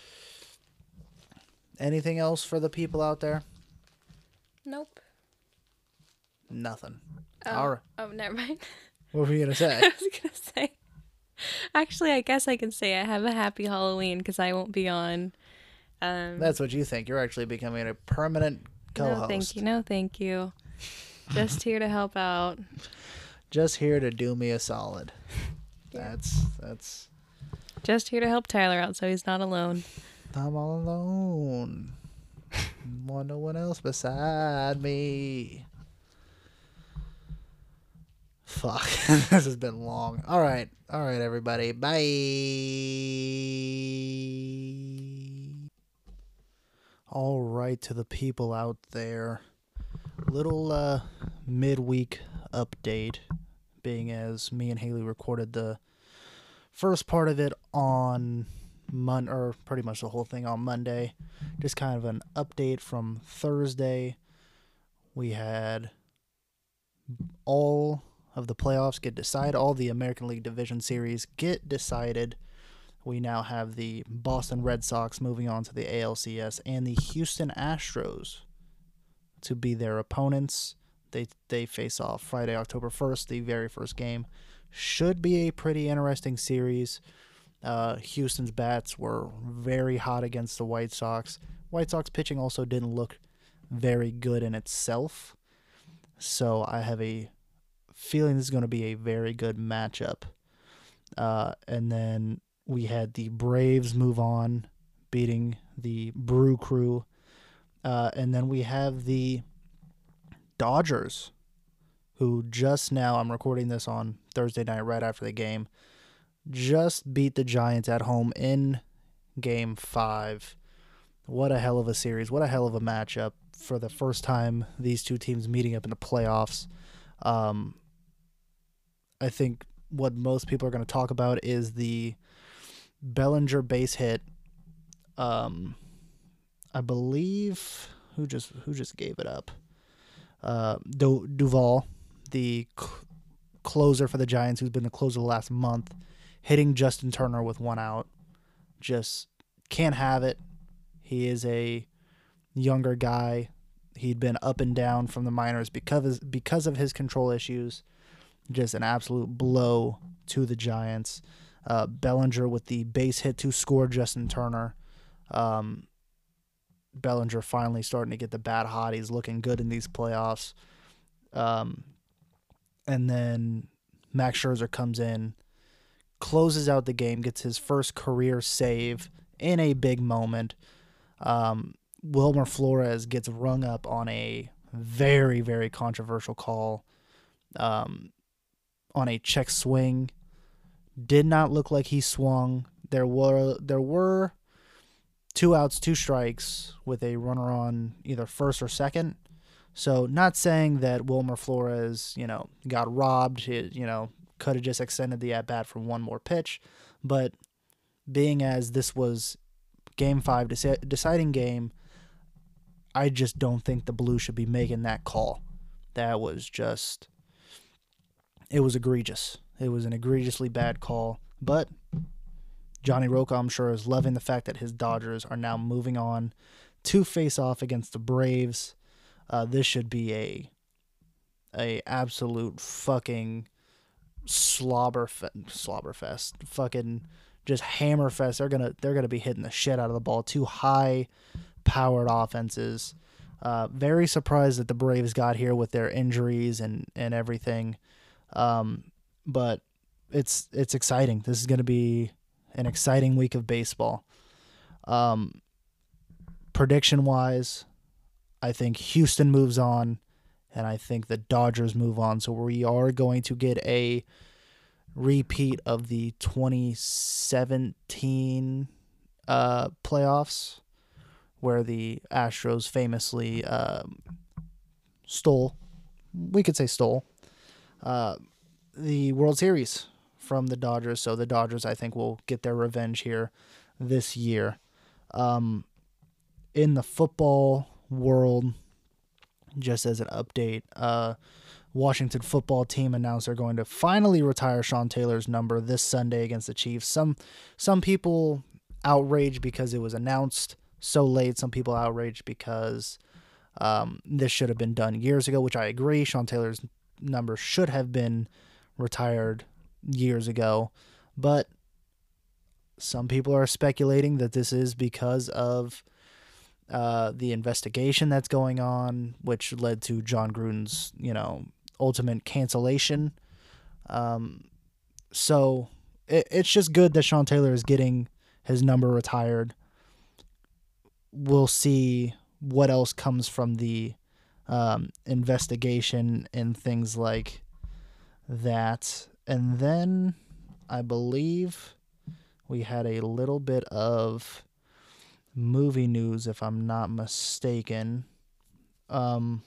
A: anything else for the people out there?
B: Nope.
A: Nothing.
B: Oh,
A: All right.
B: oh, never mind.
A: What were you going to
B: I
A: say?
B: was gonna say. Actually, I guess I can say I have a happy Halloween because I won't be on. Um,
A: That's what you think. You're actually becoming a permanent co-host.
B: No, thank you. No, thank you. Just here to help out.
A: Just here to do me a solid. That's that's.
B: Just here to help Tyler out so he's not alone.
A: I'm all alone. Want no one else beside me. Fuck. This has been long. All right. All right, everybody. Bye. All right, to the people out there. Little uh, midweek update, being as me and Haley recorded the first part of it on Mon or pretty much the whole thing on Monday. Just kind of an update from Thursday. We had all of the playoffs get decided. All the American League Division Series get decided. We now have the Boston Red Sox moving on to the A L C S and the Houston Astros to be their opponents. They they face off Friday, October first, the very first game. Should be a pretty interesting series. Uh, Houston's bats were very hot against the White Sox. White Sox pitching also didn't look very good in itself. So I have a feeling this is going to be a very good matchup. Uh, and then we had the Braves move on, beating the Brew Crew. Uh, and then we have the Dodgers, who just now, I'm recording this on Thursday night right after the game, just beat the Giants at home in game five. What a hell of a series. What a hell of a matchup for the first time these two teams meeting up in the playoffs. Um, I think what most people are going to talk about is the Bellinger base hit. Um, I believe who just who just gave it up. Uh, Du- Duvall, the cl- closer for the Giants, who's been the closer the last month, hitting Justin Turner with one out. Just can't have it. He is a younger guy. He'd been up and down from the minors because because of his control issues. Just an absolute blow to the Giants. Uh, Bellinger with the base hit to score Justin Turner. Um, Bellinger finally starting to get the bat hot. He's looking good in these playoffs. Um, and then Max Scherzer comes in, closes out the game, gets his first career save in a big moment. Um, Wilmer Flores gets rung up on a very, very controversial call um, on a check swing. Did not look like he swung. There were there were two outs, two strikes with a runner on either first or second. So not saying that Wilmer Flores, you know, got robbed. It, you know, could have just extended the at bat for one more pitch, but being as this was Game Five deci- deciding game, I just don't think the Blues should be making that call. That was just, it was egregious. It was an egregiously bad call. But Johnny Rocca, I'm sure, is loving the fact that his Dodgers are now moving on to face off against the Braves. Uh, this should be a a absolute fucking slobber fe- slobber fest. Fucking just hammer fest. They're gonna they're gonna be hitting the shit out of the ball. Two high powered offenses. Uh, very surprised that the Braves got here with their injuries and, and everything. Um, but it's it's exciting. This is going to be an exciting week of baseball. Um, prediction-wise, I think Houston moves on, and I think the Dodgers move on. So we are going to get a repeat of the twenty seventeen uh, playoffs, where the Astros famously um, stole, we could say stole, uh, the World Series from the Dodgers. So the Dodgers, I think, will get their revenge here this year. Um, in the football world, just as an update, uh, Washington football team announced they're going to finally retire Sean Taylor's number this Sunday against the Chiefs. Some some people outraged because it was announced so late. Some people outraged because um, this should have been done years ago, which I agree. Sean Taylor's number should have been retired years ago. But some people are speculating that this is because of uh, the investigation that's going on, which led to John Gruden's, you know, ultimate cancellation. Um, so it, it's just good that Sean Taylor is getting his number retired. We'll see what else comes from the um, investigation and things like that. And then I believe we had a little bit of movie news, if I'm not mistaken. Um,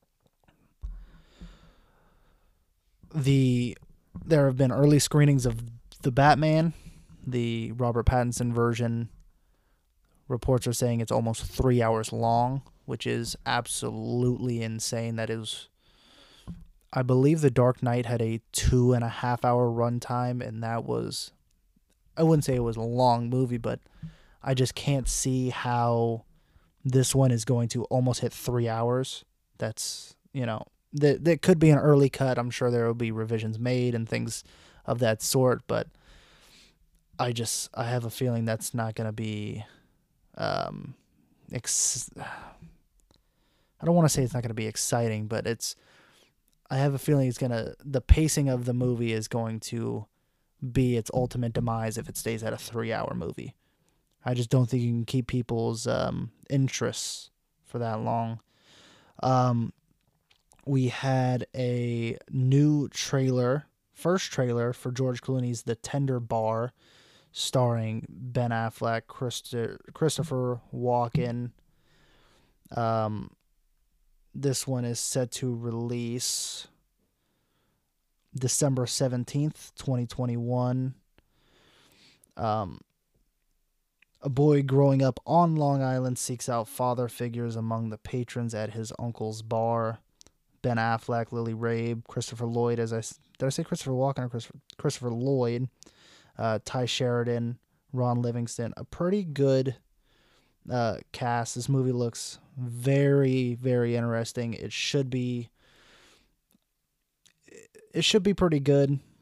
A: the there have been early screenings of The Batman, the Robert Pattinson version. Reports are saying it's almost three hours long, which is absolutely insane. That is, I believe The Dark Knight had a two and a half hour runtime, and that was, I wouldn't say it was a long movie, but I just can't see how this one is going to almost hit three hours. That's, you know, that that could be an early cut. I'm sure there will be revisions made and things of that sort, but I just, I have a feeling that's not going to be, um, ex- I don't want to say it's not going to be exciting, but it's, I have a feeling it's going to, the pacing of the movie is going to be its ultimate demise if it stays at a three hour movie. I just don't think you can keep people's um, interests for that long. Um, we had a new trailer, first trailer for George Clooney's The Tender Bar, starring Ben Affleck, Christi- Christopher Walken. Um, this one is set to release December seventeenth, twenty twenty-one. Um, a boy growing up on Long Island seeks out father figures among the patrons at his uncle's bar. Ben Affleck, Lily Rabe, Christopher Lloyd, as I did I say Christopher Walken or Christopher, Christopher Lloyd, uh, Ty Sheridan, Ron Livingston. A pretty good uh, cast. This movie looks very, very interesting. It should be, it should be pretty good.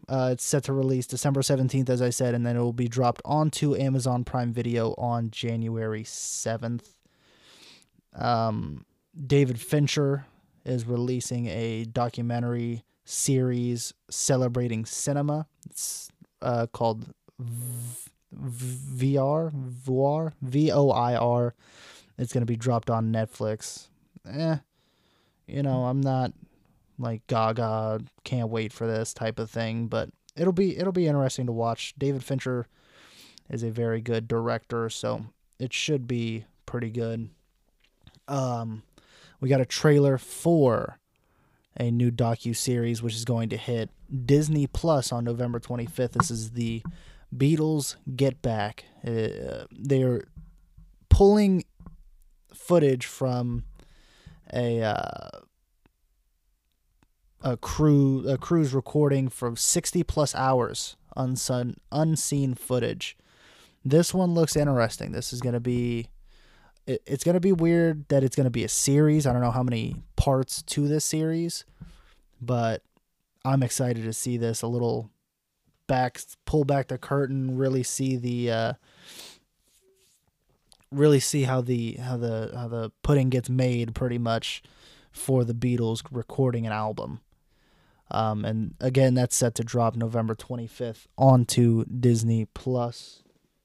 A: Uh, it's set to release December seventeenth, as I said, and then it will be dropped onto Amazon Prime Video on January seventh. Um, David Fincher is releasing a documentary series celebrating cinema. It's uh, called v- v- VR, Voir, V O I R. It's going to be dropped on Netflix. Eh, you know, I'm not like gaga, can't wait for this type of thing, but it'll be it'll be interesting to watch. David Fincher is a very good director, so it should be pretty good. Um, we got a trailer for a new docu-series which is going to hit Disney Plus on November twenty-fifth. This is the Beatles Get Back. Uh, they're pulling footage from a uh, a crew a crew's recording from sixty plus hours unseen unseen footage. This one looks interesting. This is going to be it, it's going to be weird that it's going to be a series. I don't know how many parts to this series, but I'm excited to see this a little back pull back the curtain, really see the uh really see how the how the how the pudding gets made pretty much for the Beatles recording an album. Um, and again, that's set to drop November twenty-fifth onto Disney Plus.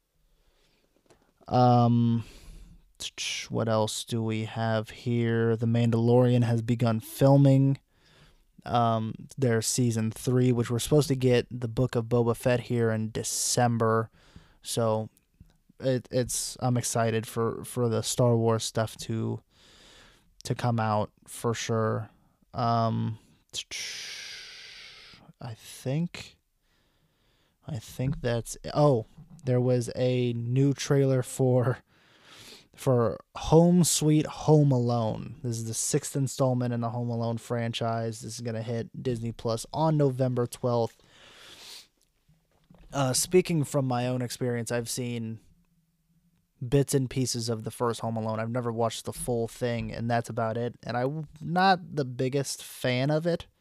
A: Um, what else do we have here? The Mandalorian has begun filming um, their season three, which we're supposed to get the Book of Boba Fett here in December. So it, it's I'm excited for, for the Star Wars stuff to to come out for sure. Um, I think, I think that's, oh, there was a new trailer for, for Home Sweet Home Alone. This is the sixth installment in the Home Alone franchise. This is going to hit Disney Plus on November twelfth. Uh, speaking from my own experience, I've seen bits and pieces of the first Home Alone. I've never watched the full thing, and that's about it. And I'm not the biggest fan of it.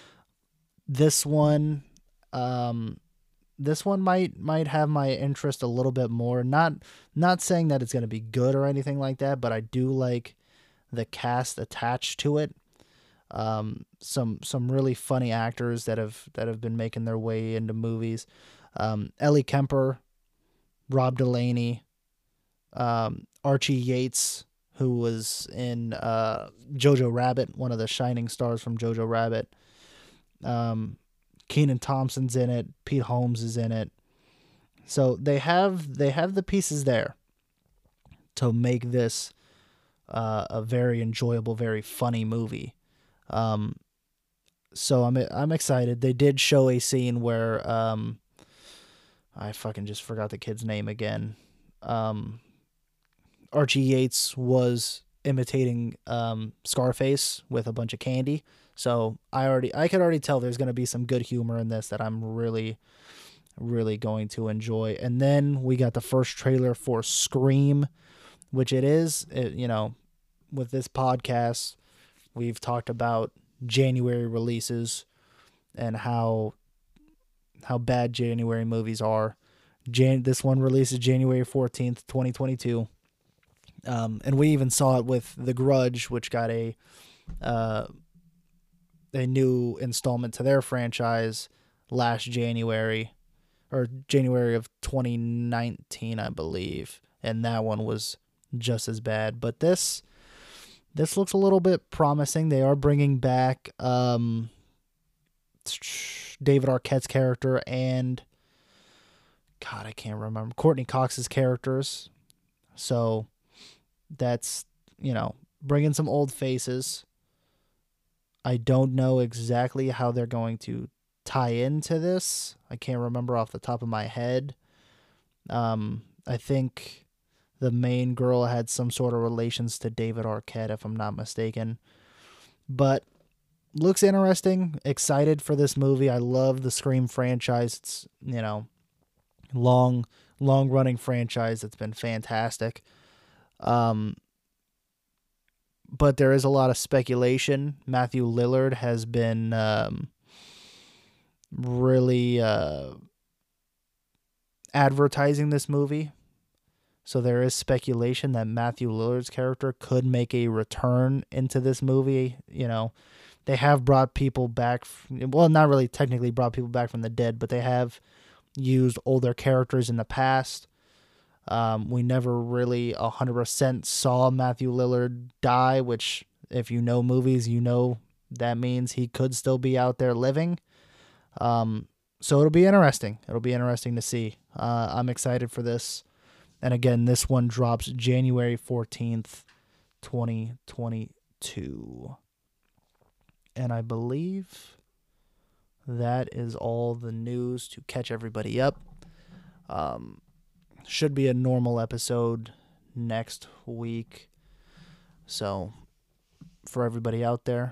A: This one, um, this one might might have my interest a little bit more. Not not saying that it's going to be good or anything like that, but I do like the cast attached to it. Um, some some really funny actors that have that have been making their way into movies. Um, Ellie Kemper, Rob Delaney, um, Archie Yates, who was in uh, Jojo Rabbit, one of the shining stars from Jojo Rabbit. Um, Kenan Thompson's in it. Pete Holmes is in it. So they have they have the pieces there to make this uh, a very enjoyable, very funny movie. Um, so I'm I'm excited. They did show a scene where um, I fucking just forgot the kid's name again. Um, Archie Yates was imitating um, Scarface with a bunch of candy. So I already, I could already tell there's going to be some good humor in this that I'm really, really going to enjoy. And then we got the first trailer for Scream, which it is, it, you know, with this podcast, we've talked about January releases and how, how bad January movies are. Jan, this one releases January fourteenth, twenty twenty-two. Um, and we even saw it with The Grudge, which got a, uh, a new installment to their franchise last January, or January of twenty nineteen, I believe. And that one was just as bad. But this, this looks a little bit promising. They are bringing back um, David Arquette's character and, God, I can't remember, Courtney Cox's characters. So that's, you know, bringing some old faces. I don't know exactly how they're going to tie into this. I can't remember off the top of my head. Um, I think the main girl had some sort of relations to David Arquette, if I'm not mistaken. But looks interesting. Excited for this movie. I love the Scream franchise. It's, you know, long, long running franchise that's been fantastic. Um, but there is a lot of speculation. Matthew Lillard has been um, really uh, advertising this movie. So there is speculation that Matthew Lillard's character could make a return into this movie. You know, they have brought people back. Well, not really technically brought people back from the dead, but they have used older characters in the past. Um, we never really one hundred percent saw Matthew Lillard die, which if you know movies, you know that means he could still be out there living. Um, so it'll be interesting. It'll be interesting to see. Uh, I'm excited for this. And again, this one drops January fourteenth, twenty twenty-two. And I believe that is all the news to catch everybody up. Um, should be a normal episode next week. So for everybody out there,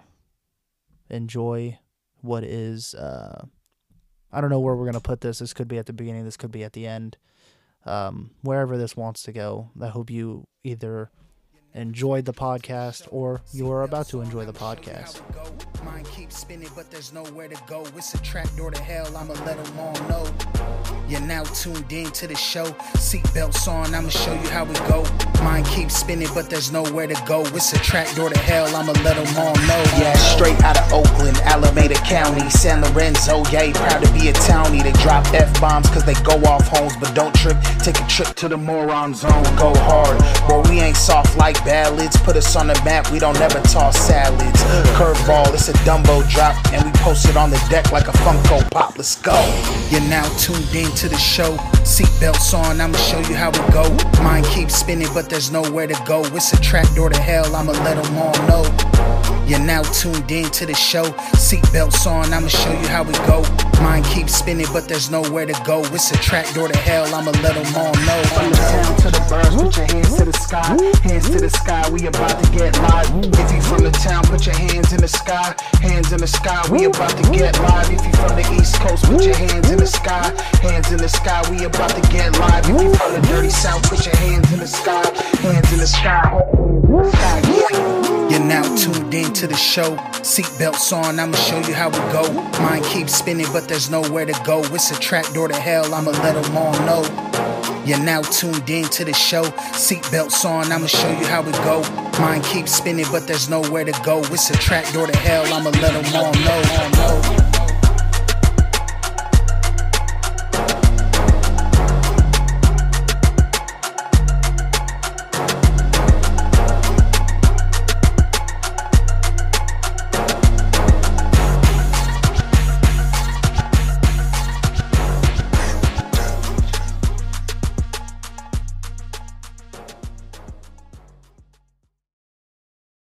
A: enjoy what is, uh, I don't know where we're going to put this. This could be at the beginning. This could be at the end. Um, wherever this wants to go. I hope you either enjoyed the podcast or you are about to enjoy the podcast.
C: Mind keeps spinning, but there's nowhere to go. It's a trap door to hell. I'ma let them all know. You're now tuned in to the show. Seatbelts on, I'ma show you how we go. Mind keeps spinning, but there's nowhere to go. It's a trap door to hell. I'ma let them all know. Yeah, straight out of Oakland, Alameda County, San Lorenzo. Yeah, proud to be a townie. They drop F-bombs cause they go off homes, but don't trip. Take a trip to the moron zone. Go hard. Boy, we ain't soft like ballads. Put us on the map, we don't never toss salads. Curveball, it's a Dumbo drop, and we post it on the deck like a Funko Pop. Let's go. You're now tuned in to the show. Seatbelts on, I'ma show you how we go. Mind keeps spinning, but there's nowhere to go. It's a trap door to hell, I'ma let them all know. You're now tuned in to the show. Seatbelts on, I'ma show you how we go. Mind keeps spinning, but there's nowhere to go. It's a trap door to hell, I'ma let them all know. From the town to the birds, put your hands to the sky. Hands to the sky, we about to get live. If you from the town, put your hands in the sky. Hands in the sky, we about to get live. If you from the East Coast, put your hands in the sky. Hands in the sky, we about to get live. If you from the dirty South, put your hands in the sky. Hands in the sky, sky, yeah. You're now tuned in to the show. Seatbelts on, I'ma show you how we go. Mind keeps spinning, but there's nowhere to go. It's a trap door to hell, I'ma let them all know. You're now tuned in to the show. Seatbelts on, I'ma show you how we go. Mind keeps spinning, but there's nowhere to go. It's a trap door to hell, I'ma let them all know.